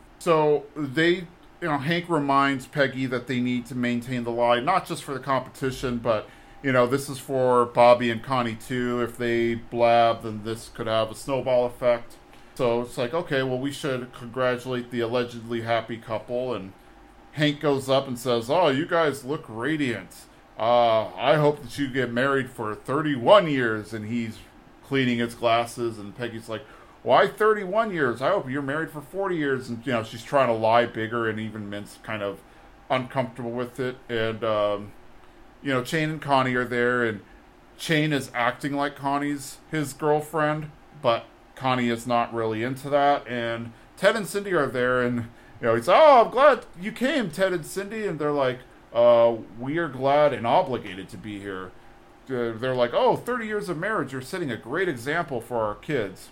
So, they... You know, Hank reminds Peggy that they need to maintain the lie, not just for the competition, but... You know, this is for Bobby and Connie, too. If they blab, then this could have a snowball effect. So it's like, okay, well, we should congratulate the allegedly happy couple. And Hank goes up and says, oh, you guys look radiant. Uh, I hope that you get married for thirty-one years. And he's cleaning his glasses. And Peggy's like, why thirty-one years? I hope you're married for forty years. And, you know, she's trying to lie bigger. And even Mint's kind of uncomfortable with it. And, um... You know, Shane and Connie are there, and Shane is acting like Connie's his girlfriend, but Connie is not really into that. And Ted and Cindy are there, and, you know, he's, oh, I'm glad you came, Ted and Cindy. And they're like, uh, we are glad and obligated to be here. Uh, they're like, oh, thirty years of marriage, you're setting a great example for our kids.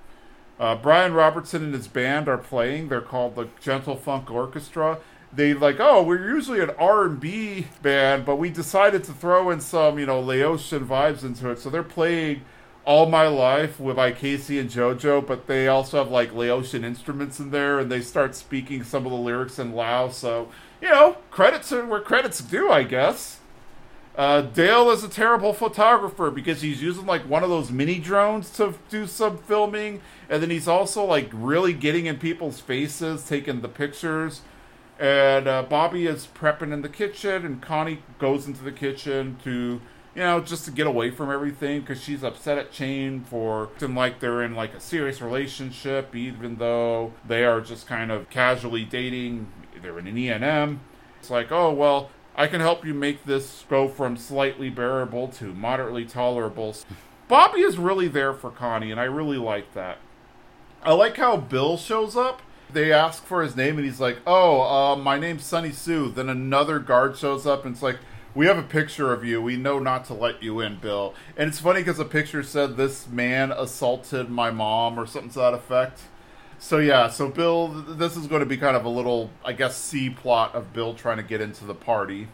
Uh, Brian Robertson and his band are playing. They're called the Gentle Funk Orchestra. They like, oh, we're usually an R and B band, but we decided to throw in some, you know, Laotian vibes into it. So they're playing All My Life with by Casey and JoJo, but they also have like Laotian instruments in there, and they start speaking some of the lyrics in Lao. So, you know, credits are where credits due, I guess. Uh, Dale is a terrible photographer because he's using like one of those mini drones to do some filming, and then he's also like really getting in people's faces, taking the pictures. And uh, Bobby is prepping in the kitchen, and Connie goes into the kitchen to, you know, just to get away from everything because she's upset at Shane for acting like they're in like a serious relationship, even though they are just kind of casually dating. They're in an E and M. It's like, oh, well, I can help you make this go from slightly bearable to moderately tolerable. Bobby is really there for Connie, and I really like that. I like how Bill shows up. They ask for his name, and he's like, oh, uh, my name's Sunny Sue. Then another guard shows up, and it's like, we have a picture of you. We know not to let you in, Bill. And it's funny because the picture said this man assaulted my mom or something to that effect. So, yeah, so Bill, this is going to be kind of a little, I guess, C-plot of Bill trying to get into the party.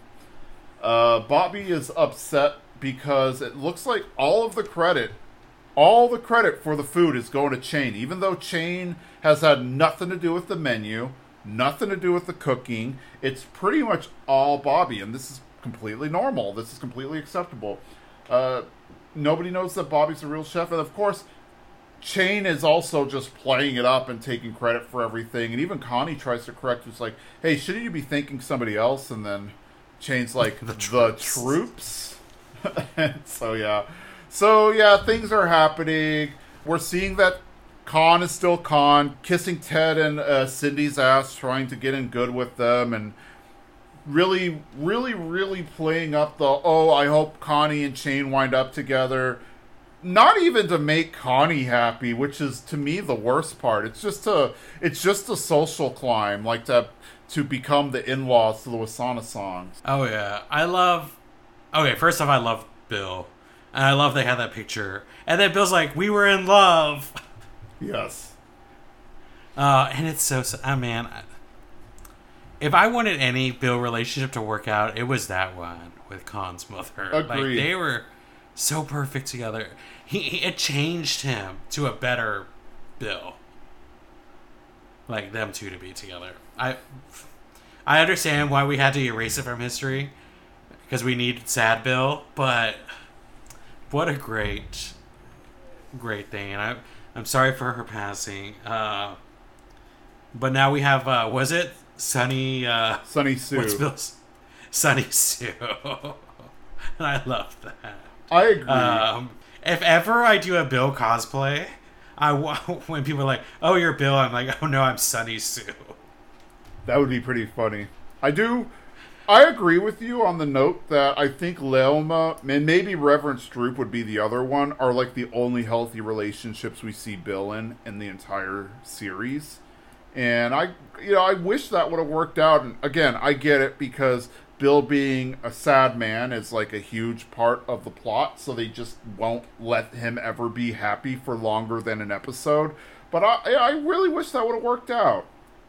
Uh, Bobby is upset because it looks like all of the credit All the credit for the food is going to Shane, even though Shane has had nothing to do with the menu, nothing to do with the cooking. It's pretty much all Bobby, and this is completely normal. This is completely acceptable. Uh, nobody knows that Bobby's a real chef, and of course, Shane is also just playing it up and taking credit for everything. And even Connie tries to correct. It's like, hey, shouldn't you be thanking somebody else? And then Shane's like, the troops. The troops? And so, yeah. So, yeah, things are happening. We're seeing that Khan is still Khan, kissing Ted and uh, Cindy's ass, trying to get in good with them, and really, really, really playing up the, oh, I hope Connie and Shane wind up together. Not even to make Connie happy, which is, to me, the worst part. It's just a, it's just a social climb, like to, to become the in-laws to the Wasana songs. Oh, yeah. I love... Okay, first off, I love Bill. And I love they had that picture. And then Bill's like, we were in love. Yes. Uh, and it's so... Oh, man. If I wanted any Bill relationship to work out, it was that one with Khan's mother. Agreed. Like, they were so perfect together. He, he It changed him to a better Bill. Like, them two to be together. I, I understand why we had to erase it from history. Because we need sad Bill, but what a great, great thing. And I, I'm sorry for her passing. Uh, but now we have, uh, was it Sunny? Uh, Sunny Sue. What's Bill's? Sunny Sue. And I love that. I agree. Um, if ever I do a Bill cosplay, I when people are like, "Oh, you're Bill," I'm like, "Oh no, I'm Sunny Sue." That would be pretty funny. I do. I agree with you on the note that I think Leoma and maybe Reverend Stroop would be the other one are like the only healthy relationships we see Bill in in the entire series. And I, you know, I wish that would have worked out. And again, I get it because Bill being a sad man is like a huge part of the plot, so they just won't let him ever be happy for longer than an episode. But I, I really wish that would have worked out.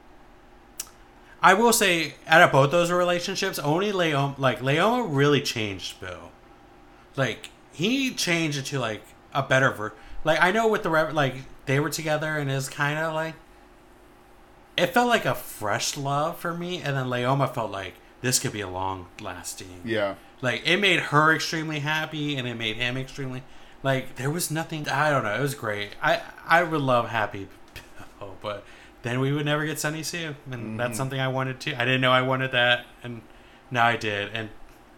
I will say, out of both those relationships, only Leoma, like, Leoma really changed Bill. Like, he changed into, like, a better ver- Like, I know with the, like, they were together and it was kind of, like, it felt like a fresh love for me, and then Leoma felt like this could be a long-lasting. Yeah. Like, it made her extremely happy, and it made him extremely, like, there was nothing, I don't know, it was great. I, I would love Happy Bill, but... then we would never get Sunny Sue. And mm-hmm. that's something I wanted to. I didn't know I wanted that. And now I did. And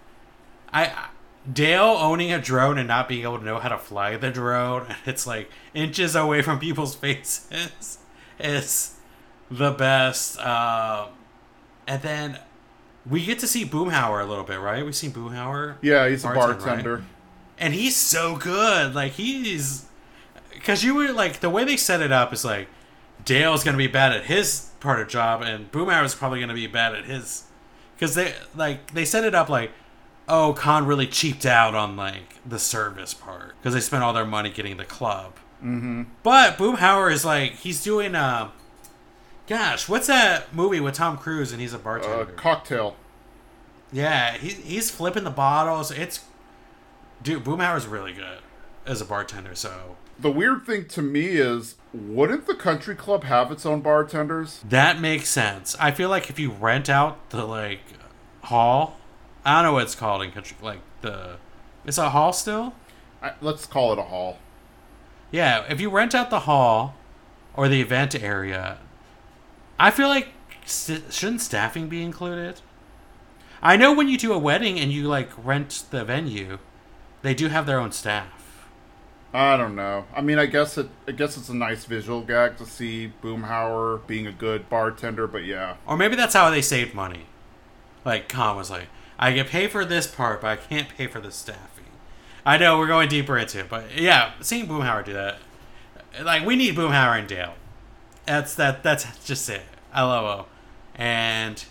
I Dale owning a drone and not being able to know how to fly the drone. And it's like inches away from people's faces. Is the best. Uh, and then we get to see Boomhauer a little bit, right? We've seen Boomhauer. Yeah, he's a bartender. Right? And he's so good. Like, he's... Because you were like... The way they set it up is like... Dale's going to be bad at his part of job, and Boomhauer's probably going to be bad at his... Because they, like, they set it up like, oh, Khan really cheaped out on, like, the service part. Because they spent all their money getting the club. Mm-hmm. But Boomhauer is like, he's doing, uh... Gosh, what's that movie with Tom Cruise and he's a bartender? Uh, Cocktail. Yeah, he, he's flipping the bottles. It's... Dude, Boomhauer's really good as a bartender, so... The weird thing to me is, wouldn't the country club have its own bartenders? That makes sense. I feel like if you rent out the, like, hall, I don't know what it's called in country, like, the, it's a hall still? I, let's call it a hall. Yeah, if you rent out the hall, or the event area, I feel like, st- shouldn't staffing be included? I know when you do a wedding and you, like, rent the venue, they do have their own staff. I don't know. I mean, I guess it. I guess it's a nice visual gag to see Boomhauer being a good bartender, but yeah. Or maybe that's how they saved money. Like, Khan was like, I can pay for this part, but I can't pay for the staffing. I know, we're going deeper into it, but yeah, seeing Boomhauer do that. Like, we need Boomhauer and Dale. That's that. That's just it. I love him. And,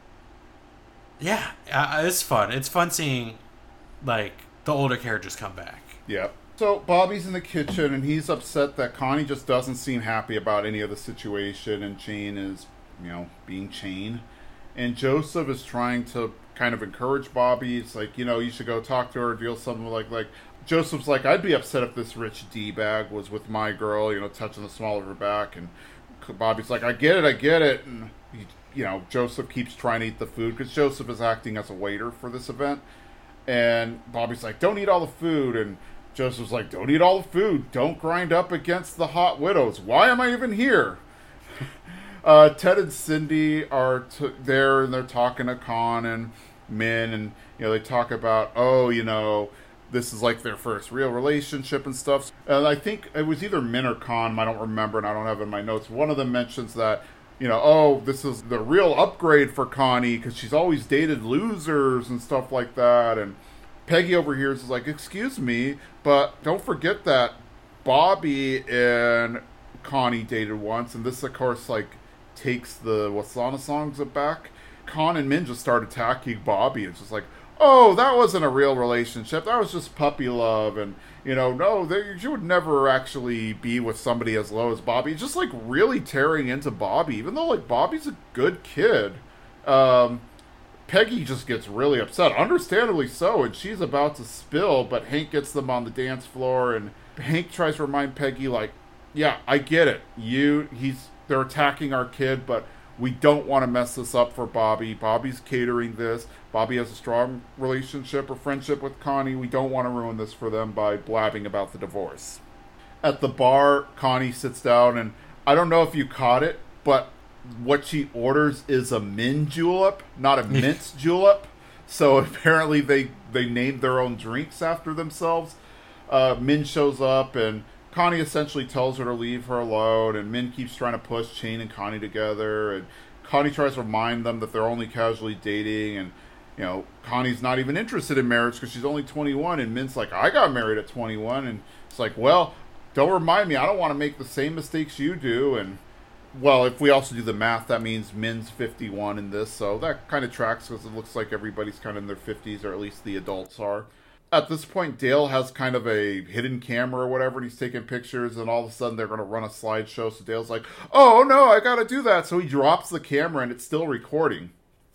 yeah, uh, it's fun. It's fun seeing, like, the older characters come back. Yeah. So Bobby's in the kitchen, and he's upset that Connie just doesn't seem happy about any of the situation, and Shane is, you know, being Shane. And Joseph is trying to kind of encourage Bobby. It's like, you know, you should go talk to her, deal something like, like, Joseph's like, I'd be upset if this rich D-bag was with my girl, you know, touching the small of her back. And Bobby's like, I get it, I get it. And, he, you know, Joseph keeps trying to eat the food, because Joseph is acting as a waiter for this event. And Bobby's like, don't eat all the food, and Joseph's like, don't eat all the food. Don't grind up against the hot widows. Why am I even here? uh, Ted and Cindy are t- there, and they're talking to Con and Min, and, you know, they talk about, oh, you know, this is like their first real relationship and stuff. And I think it was either Min or Con, I don't remember, and I don't have it in my notes. One of them mentions that, you know, oh, this is the real upgrade for Connie because she's always dated losers and stuff like that. And Peggy over here is like, excuse me, but don't forget that Bobby and Connie dated once. And this, of course, like, takes the Wasana songs back. Con and Min just start attacking Bobby. It's just like, oh, that wasn't a real relationship. That was just puppy love. And, you know, no, they, you would never actually be with somebody as low as Bobby. Just, like, really tearing into Bobby. Even though, like, Bobby's a good kid. Um, Peggy just gets really upset. Understandably so. And she's about to spill, but Hank gets them on the dance floor. And Hank tries to remind Peggy, like, yeah, I get it. You, he's, they're attacking our kid, but we don't want to mess this up for Bobby. Bobby's catering this. Bobby has a strong relationship or friendship with Connie. We don't want to ruin this for them by blabbing about the divorce. At the bar, Connie sits down, and I don't know if you caught it, but what she orders is a mint julep, not a mint julep. So apparently they, they named their own drinks after themselves. Uh, Min shows up, and Connie essentially tells her to leave her alone, and Min keeps trying to push Chain and Connie together, and Connie tries to remind them that they're only casually dating, and, you know, Connie's not even interested in marriage because she's only twenty-one, and Min's like, I got married at twenty-one, and it's like, well, don't remind me, I don't want to make the same mistakes you do, and, well, if we also do the math, that means Min's fifty-one in this, so that kind of tracks because it looks like everybody's kind of in their fifties, or at least the adults are. At this point, Dale has kind of a hidden camera or whatever, and he's taking pictures, and all of a sudden they're going to run a slideshow, so Dale's like, oh, no, I got to do that. So he drops the camera, and it's still recording.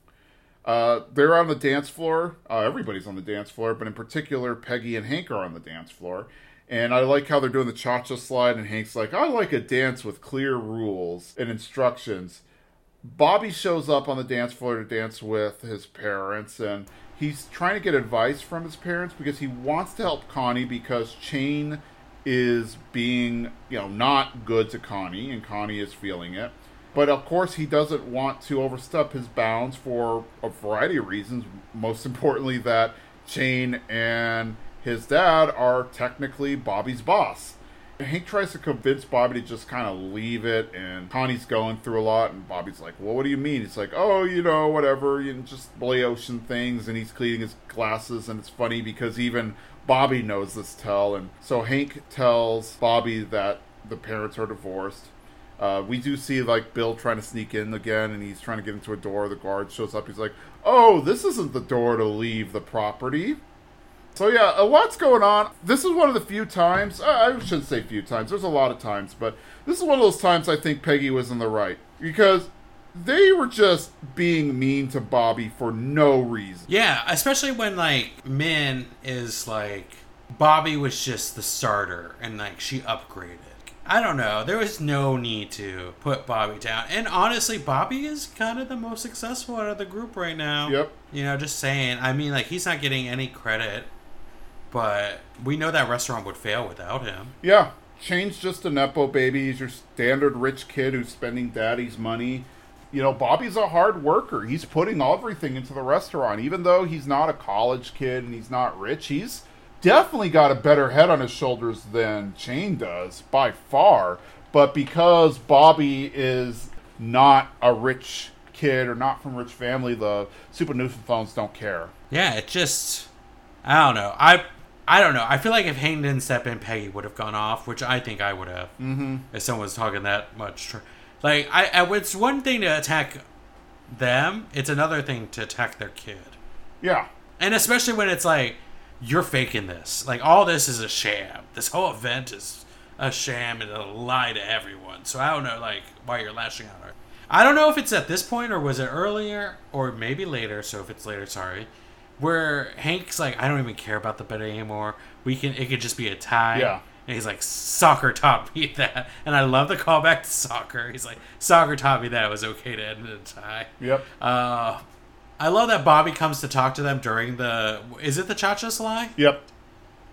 Uh, they're on the dance floor. Uh, everybody's on the dance floor, but in particular, Peggy and Hank are on the dance floor. And I like how they're doing the cha-cha slide, and Hank's like, I like a dance with clear rules and instructions. Bobby shows up on the dance floor to dance with his parents, and he's trying to get advice from his parents because he wants to help Connie because Chain is being, you know, not good to Connie, and Connie is feeling it. But of course he doesn't want to overstep his bounds for a variety of reasons. Most importantly that Chain and his dad are technically Bobby's boss. Hank tries to convince Bobby to just kind of leave it, and Connie's going through a lot, and Bobby's like, well, what do you mean? It's like, oh, you know, whatever, you know, just Laotian things, and he's cleaning his glasses, and it's funny because even Bobby knows this tell, and so Hank tells Bobby that the parents are divorced. Uh, we do see, like, Bill trying to sneak in again, and he's trying to get into a door, the guard shows up, he's like, oh, this isn't the door to leave the property. So yeah, a lot's going on. This is one of the few times, I shouldn't say few times, there's a lot of times, but this is one of those times I think Peggy was in the right. Because they were just being mean to Bobby for no reason. Yeah, especially when, like, Min is like, Bobby was just the starter, and, like, she upgraded. I don't know, there was no need to put Bobby down. And honestly, Bobby is kind of the most successful out of the group right now. Yep. You know, just saying, I mean, like, he's not getting any credit. But we know that restaurant would fail without him. Yeah. Chain's just a Nepo baby. He's your standard rich kid who's spending daddy's money. You know, Bobby's a hard worker. He's putting everything into the restaurant. Even though he's not a college kid and he's not rich, he's definitely got a better head on his shoulders than Chain does, by far. But because Bobby is not a rich kid or not from a rich family, the Super Newfoundlands don't care. Yeah, it just... I don't know. I... I don't know. I feel like if Hank didn't step in, Peggy would have gone off, which I think I would have. Mm-hmm. If someone was talking that much. Tr- like, I, I, it's one thing to attack them. It's another thing to attack their kid. Yeah. And especially when it's like, you're faking this. Like, all this is a sham. This whole event is a sham and a lie to everyone. So I don't know, like, why you're lashing out. I don't know if it's at this point or was it earlier or maybe later. So if it's later, sorry. Where Hank's like, I don't even care about the bet anymore. We can, it could just be a tie. Yeah. And he's like, soccer taught me that. And I love the callback to soccer. He's like, soccer taught me that it was okay to end in a tie. Yep. Uh, I love that Bobby comes to talk to them during the, is it the Cha-Cha slide? Yep.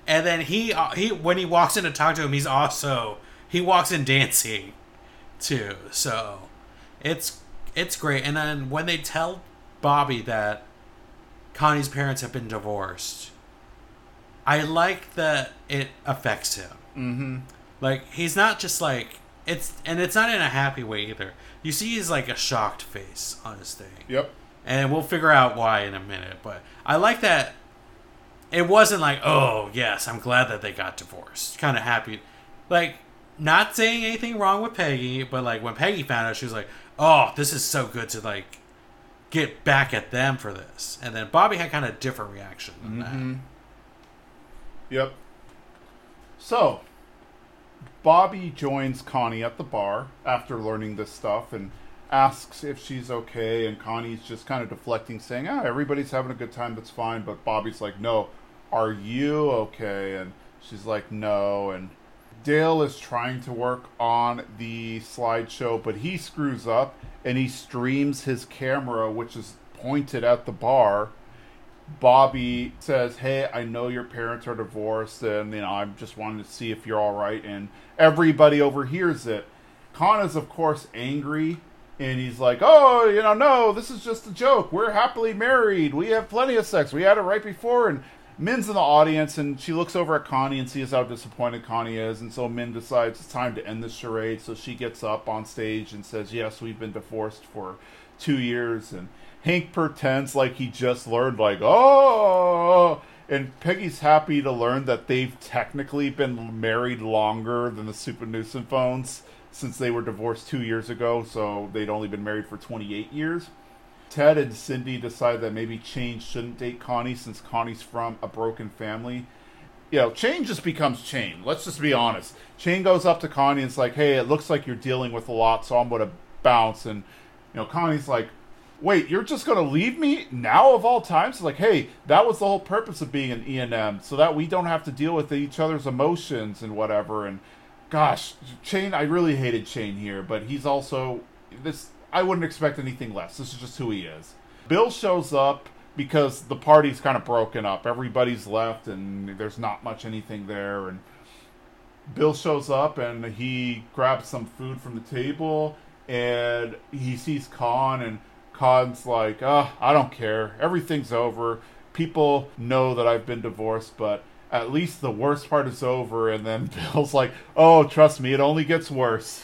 And then he uh, he when he walks in to talk to him, he's also he walks in dancing too. So it's it's great. And then when they tell Bobby that Connie's parents have been divorced, I like that it affects him. Mm-hmm. Like, he's not just like it's and it's not in a happy way either. You see he's like a shocked face on his thing. Yep. And we'll figure out why in a minute. But I like that it wasn't like, oh, yes, I'm glad that they got divorced. Kind of happy. Like, not saying anything wrong with Peggy, but, like, when Peggy found out, she was like, oh, this is so good to, like, get back at them for this. And then Bobby had kind of a different reaction than mm-hmm. that. Yep. So, Bobby joins Connie at the bar after learning this stuff and asks if she's okay, and Connie's just kind of deflecting, saying, ah, everybody's having a good time, that's fine. But Bobby's like, no, are you okay? And she's like, no. And Dale is trying to work on the slideshow, but he screws up and he streams his camera, which is pointed at the bar. Bobby says, hey, I know your parents are divorced, and you know, I'm just wanting to see if you're all right. And everybody overhears it. Con is, of course, angry. And he's like, oh, you know, no, this is just a joke. We're happily married. We have plenty of sex. We had it right before. And Min's in the audience, and she looks over at Connie and sees how disappointed Connie is. And so Min decides it's time to end this charade. So she gets up on stage and says, yes, we've been divorced for two years. And Hank pretends like he just learned, like, oh. And Peggy's happy to learn that they've technically been married longer than the Super Newsom phones, since they were divorced two years ago, so they'd only been married for twenty-eight years. Ted and Cindy decide that maybe Shane shouldn't date Connie since Connie's from a broken family. You know, Shane just becomes Shane. Let's just be honest. Shane goes up to Connie and is like, hey, it looks like you're dealing with a lot, so I'm going to bounce. And, you know, Connie's like, wait, you're just going to leave me now of all times? It's like, hey, that was the whole purpose of being an E and M, so that we don't have to deal with each other's emotions and whatever. And gosh, Shane, I really hated Shane here, but he's also, this, I wouldn't expect anything less. This is just who he is. Bill shows up because the party's kind of broken up. Everybody's left, and there's not much anything there. And Bill shows up, and he grabs some food from the table, and he sees Con, and Con's like, oh, I don't care. Everything's over. People know that I've been divorced, but at least the worst part is over. And then Bill's like, oh, trust me, it only gets worse.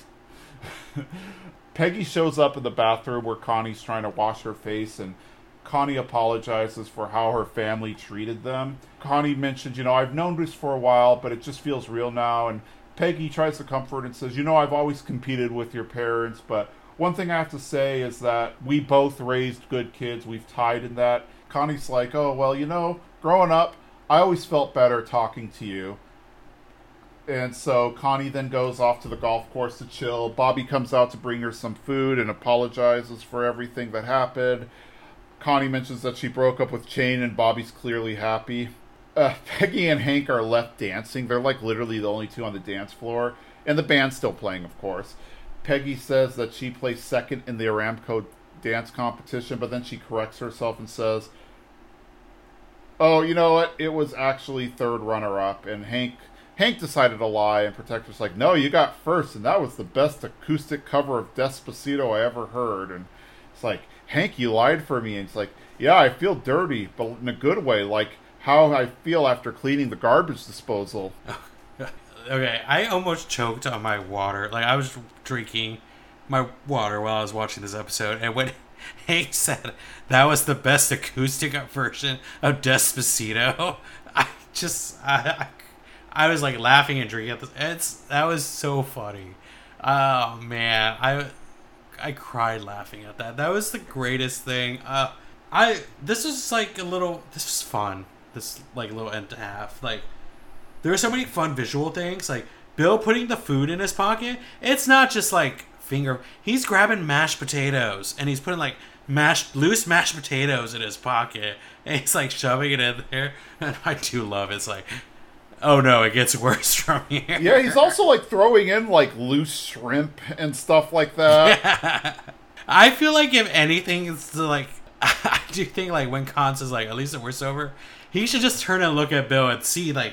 Peggy shows up in the bathroom where Connie's trying to wash her face, and Connie apologizes for how her family treated them. Connie mentions, you know, I've known this for a while, but it just feels real now. And Peggy tries to comfort and says, you know, I've always competed with your parents, but one thing I have to say is that we both raised good kids. We've tied in that. Connie's like, oh, well, you know, growing up, I always felt better talking to you. And so Connie then goes off to the golf course to chill. Bobby comes out to bring her some food and apologizes for everything that happened. Connie mentions that she broke up with Shane, and Bobby's clearly happy. Uh, Peggy and Hank are left dancing. They're like literally the only two on the dance floor. And the band's still playing, of course. Peggy says that she placed second in the Aramco dance competition, but then she corrects herself and says, oh, you know what? It was actually third runner-up. And Hank Hank decided to lie, and Protector's like, no, you got first, and that was the best acoustic cover of Despacito I ever heard. And it's like, Hank, you lied for me. And it's like, yeah, I feel dirty, but in a good way, like how I feel after cleaning the garbage disposal. Okay, I almost choked on my water. Like, I was drinking my water while I was watching this episode, and when Hank said that was the best acoustic version of Despacito, I just, I, I, I was like laughing and drinking at this. It's, that was so funny. Oh, man. I, I cried laughing at that. That was the greatest thing. Uh, I, this was like a little, this was fun. This, like, little end and a half. Like, there are so many fun visual things, like Bill putting the food in his pocket. It's not just like finger. He's grabbing mashed potatoes, and he's putting like mashed, loose mashed potatoes in his pocket, and he's like shoving it in there. And I do love it. It's like, oh no, it gets worse from here. Yeah, he's also like throwing in like loose shrimp and stuff like that. Yeah. I feel like if anything, it's like, I do think like when Con says like, at least we're sober, he should just turn and look at Bill and see like,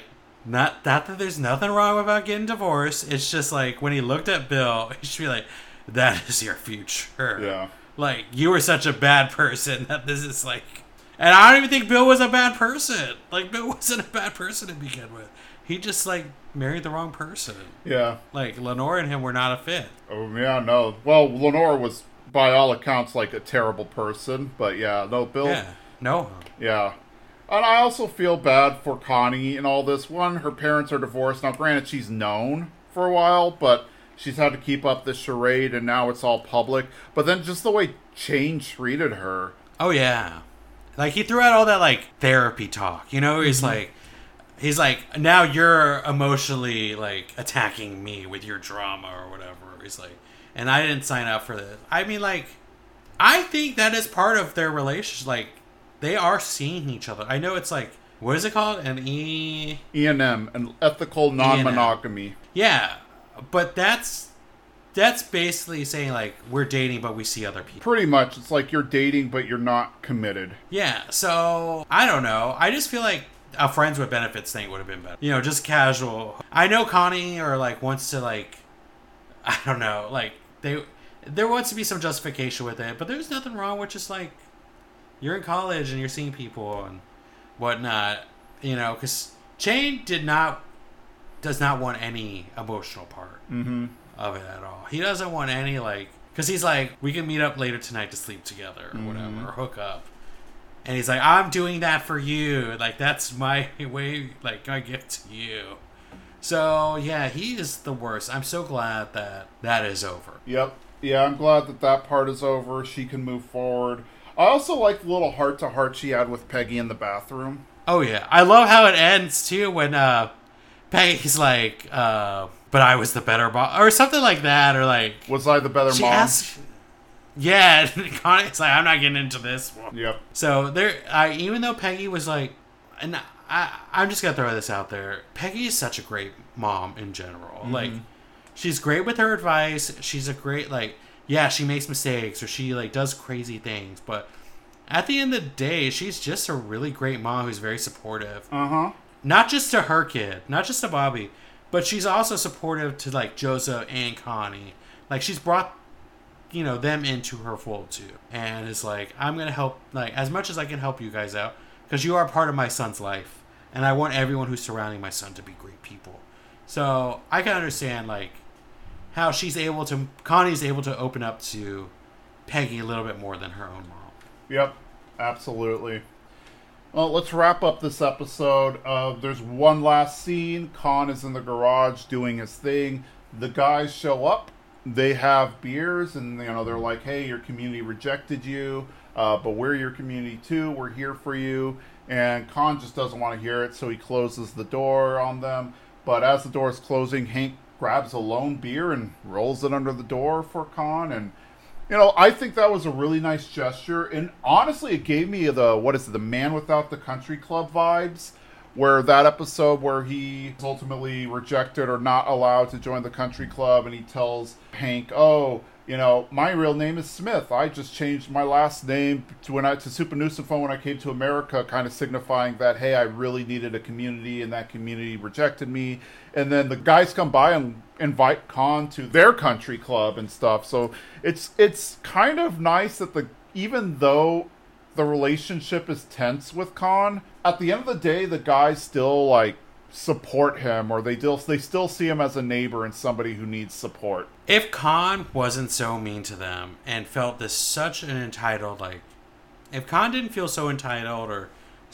Not, not that there's nothing wrong about getting divorced. It's just like when he looked at Bill, he should be like, that is your future. Yeah. Like, you were such a bad person that this is like... And I don't even think Bill was a bad person. Like, Bill wasn't a bad person to begin with. He just, like, married the wrong person. Yeah. Like, Lenore and him were not a fit. Oh, yeah, no. Well, Lenore was, by all accounts, like a terrible person. But yeah, no, Bill... Yeah. No. Yeah. And I also feel bad for Connie in all this. One, her parents are divorced. Now, granted, she's known for a while, but she's had to keep up this charade, and now it's all public. But then just the way Shane treated her. Oh, yeah. Like, he threw out all that, like, therapy talk. You know, he's Mm-hmm. like... He's like, now you're emotionally, like, attacking me with your drama or whatever. He's like, and I didn't sign up for this. I mean, like, I think that is part of their relationship. Like, they are seeing each other. I know it's like, what is it called? An E... E and M, an ethical non-monogamy. Yeah, but that's that's basically saying, like, we're dating, but we see other people. Pretty much. It's like you're dating, but you're not committed. Yeah, so, I don't know. I just feel like a friends with benefits thing would have been better. You know, just casual. I know Connie, or, like, wants to, like, I don't know, like, they... There wants to be some justification with it, but there's nothing wrong with just, like, you're in college and you're seeing people and whatnot, you know, because Shane did not, does not want any emotional part Mm-hmm. of it at all. He doesn't want any, like, because he's like, we can meet up later tonight to sleep together or whatever, Mhm. or hook up. And he's like, I'm doing that for you. Like, that's my way, like, my gift to you. So, yeah, he is the worst. I'm so glad that that is over. Yep. Yeah, I'm glad that that part is over. She can move forward. I also like the little heart-to-heart she had with Peggy in the bathroom. Oh, yeah. I love how it ends, too, when uh, Peggy's like, uh, but I was the better mom, or something like that, or like... Was I the better she mom? asks, yeah, Connie's like, I'm not getting into this one. Yep. So, there, I, even though Peggy was like, and I, I'm just going to throw this out there, Peggy is such a great mom in general. Mm-hmm. Like, she's great with her advice. She's a great, like, yeah, she makes mistakes or she, like, does crazy things. But at the end of the day, she's just a really great mom who's very supportive. Uh-huh. Not just to her kid, not just to Bobby, but she's also supportive to, like, Joseph and Connie. Like, she's brought, you know, them into her fold, too. And is like, I'm going to help, like, as much as I can help you guys out, because you are part of my son's life. And I want everyone who's surrounding my son to be great people. So, I can understand, like, how she's able to, Connie's able to open up to Peggy a little bit more than her own mom. Yep. Absolutely. Well, let's wrap up this episode. Uh, there's one last scene. Con is in the garage doing his thing. The guys show up. They have beers, and you know they're like, "Hey, your community rejected you, uh, but we're your community too. We're here for you." And Con just doesn't want to hear it, so he closes the door on them. But as the door is closing, Hank grabs a lone beer and rolls it under the door for Con, and you know, I think that was a really nice gesture, and honestly, it gave me the, what is it, the Man Without the Country Club vibes, where that episode where he is ultimately rejected or not allowed to join the country club, and he tells Hank, oh, you know, my real name is Smith. I just changed my last name to when I to Supernusifone when I came to America, kind of signifying that, hey, I really needed a community, and that community rejected me. And then the guys come by and invite Con to their country club and stuff. So it's it's kind of nice that the even though the relationship is tense with Con, at the end of the day, the guys still like support him, or they still they still see him as a neighbor and somebody who needs support. If Con wasn't so mean to them and felt this such an entitled, like, if Con didn't feel so entitled or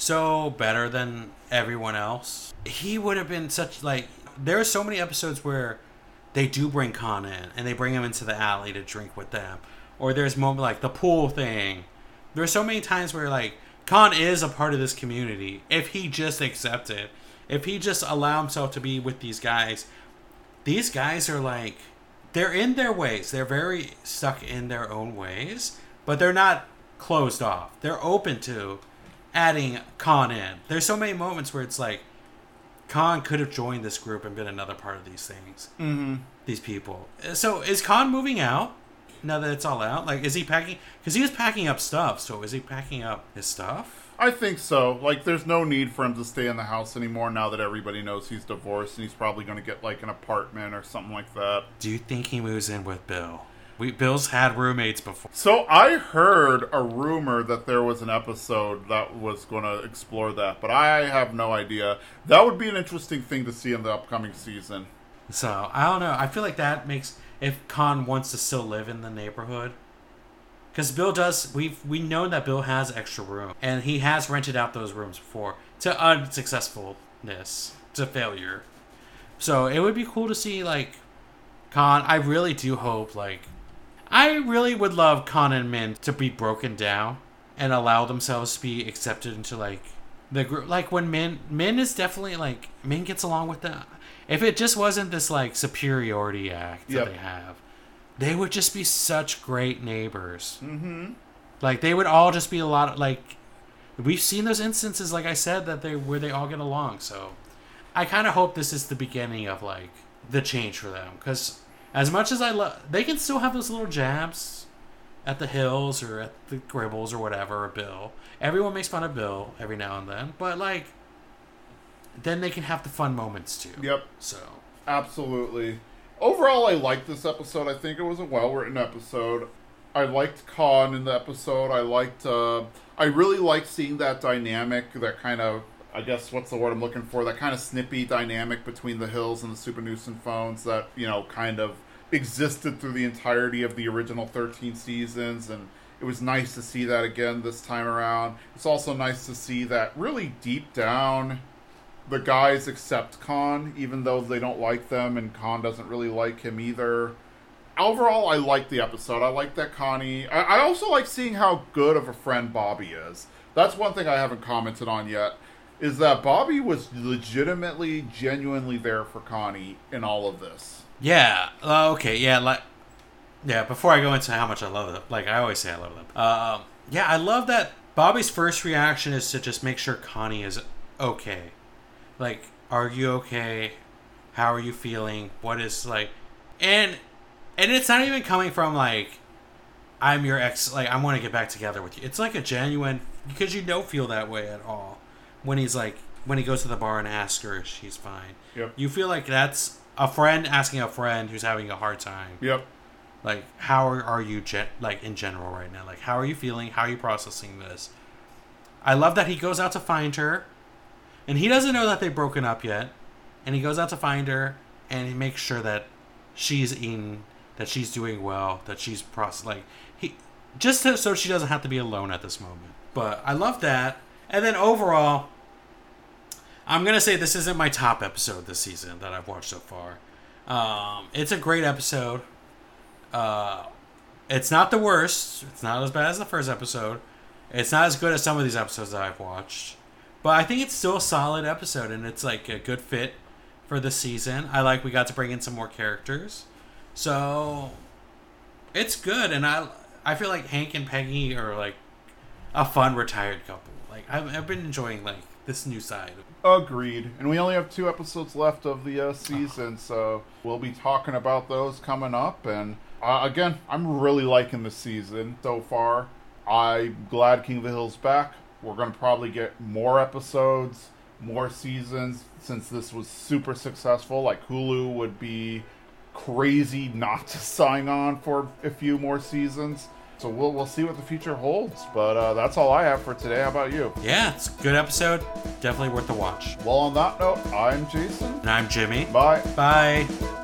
so better than everyone else, he would have been such, like, there are so many episodes where they do bring Con in and they bring him into the alley to drink with them, or there's moment like the pool thing. There are so many times where, like, Con is a part of this community. If he just accepted, if he just allow himself to be with these guys, these guys are like, they're in their ways. They're very stuck in their own ways, but they're not closed off. They're open to adding Con in. There's so many moments where it's like, Con could have joined this group and been another part of these things. Mm-hmm. These people. So is Con moving out now that it's all out? Like, is he packing? Because he was packing up stuff. So is he packing up his stuff? I think so. Like, there's no need for him to stay in the house anymore now that everybody knows he's divorced, and he's probably going to get, like, an apartment or something like that. Do you think he moves in with Bill? We Bill's had roommates before. So I heard a rumor that there was an episode that was going to explore that, but I have no idea. That would be an interesting thing to see in the upcoming season. So, I don't know. I feel like that makes... If Khan wants to still live in the neighborhood... Because Bill does... We've we know that Bill has extra room. And he has rented out those rooms before. To unsuccessfulness. To failure. So, it would be cool to see, like... Khan... I really do hope, like... I really would love Khan and Min to be broken down. And allow themselves to be accepted into, like... The group... Like, when Min... Min is definitely, like... Min gets along with them. If it just wasn't this, like, superiority act yep. that they have, they would just be such great neighbors. Mm-hmm. Like, they would all just be a lot of, like... We've seen those instances, like I said, that they where they all get along, so... I kind of hope this is the beginning of, like, the change for them. Because as much as I love... They can still have those little jabs at the Hills or at the Gribbles or whatever, or Bill. Everyone makes fun of Bill every now and then, but, like... Then they can have the fun moments too. Yep. So absolutely. Overall, I liked this episode. I think it was a well-written episode. I liked Khan in the episode. I liked. Uh, I really liked seeing that dynamic. That kind of. I guess what's the word I'm looking for? That kind of snippy dynamic between the Hills and the Super Nuisance Phones. That you know kind of existed through the entirety of the original thirteen seasons, and it was nice to see that again this time around. It's also nice to see that really deep down. The guys accept Khan, even though they don't like them, and Khan doesn't really like him either. Overall, I like the episode. I like that Connie... I, I also like seeing how good of a friend Bobby is. That's one thing I haven't commented on yet, is that Bobby was legitimately, genuinely there for Connie in all of this. Yeah. Uh, okay, yeah, like... Yeah, before I go into how much I love it, like I always say I love them. Um, yeah, I love that Bobby's first reaction is to just make sure Connie is okay. Like, are you okay? How are you feeling? What is, like... And and it's not even coming from, like, I'm your ex... Like, I want to get back together with you. It's, like, a genuine... Because you don't feel that way at all. When he's, like... When he goes to the bar and asks her if she's fine. Yep. You feel like that's a friend asking a friend who's having a hard time. Yep. Like, how are, are you, gen- like, in general right now? Like, how are you feeling? How are you processing this? I love that he goes out to find her. And he doesn't know that they've broken up yet. And he goes out to find her. And he makes sure that she's eating, that she's doing well, that she's process like he just to, so she doesn't have to be alone at this moment. But I love that. And then overall, I'm gonna say this isn't my top episode this season that I've watched so far. Um, it's a great episode. Uh, it's not the worst. It's not as bad as the first episode. It's not as good as some of these episodes that I've watched. But I think it's still a solid episode, and it's like a good fit for the season. I like we got to bring in some more characters. So it's good, and I I feel like Hank and Peggy are like a fun retired couple. Like I've, I've been enjoying like this new side. Agreed. And we only have two episodes left of the uh, season, oh. so we'll be talking about those coming up. And uh, again, I'm really liking the season so far. I'm glad King of the Hill's back. We're going to probably get more episodes, more seasons, since this was super successful. Like, Hulu would be crazy not to sign on for a few more seasons. So we'll we'll see what the future holds. But uh, that's all I have for today. How about you? Yeah, it's a good episode. Definitely worth the watch. Well, on that note, I'm Jason. And I'm Jimmy. Bye. Bye.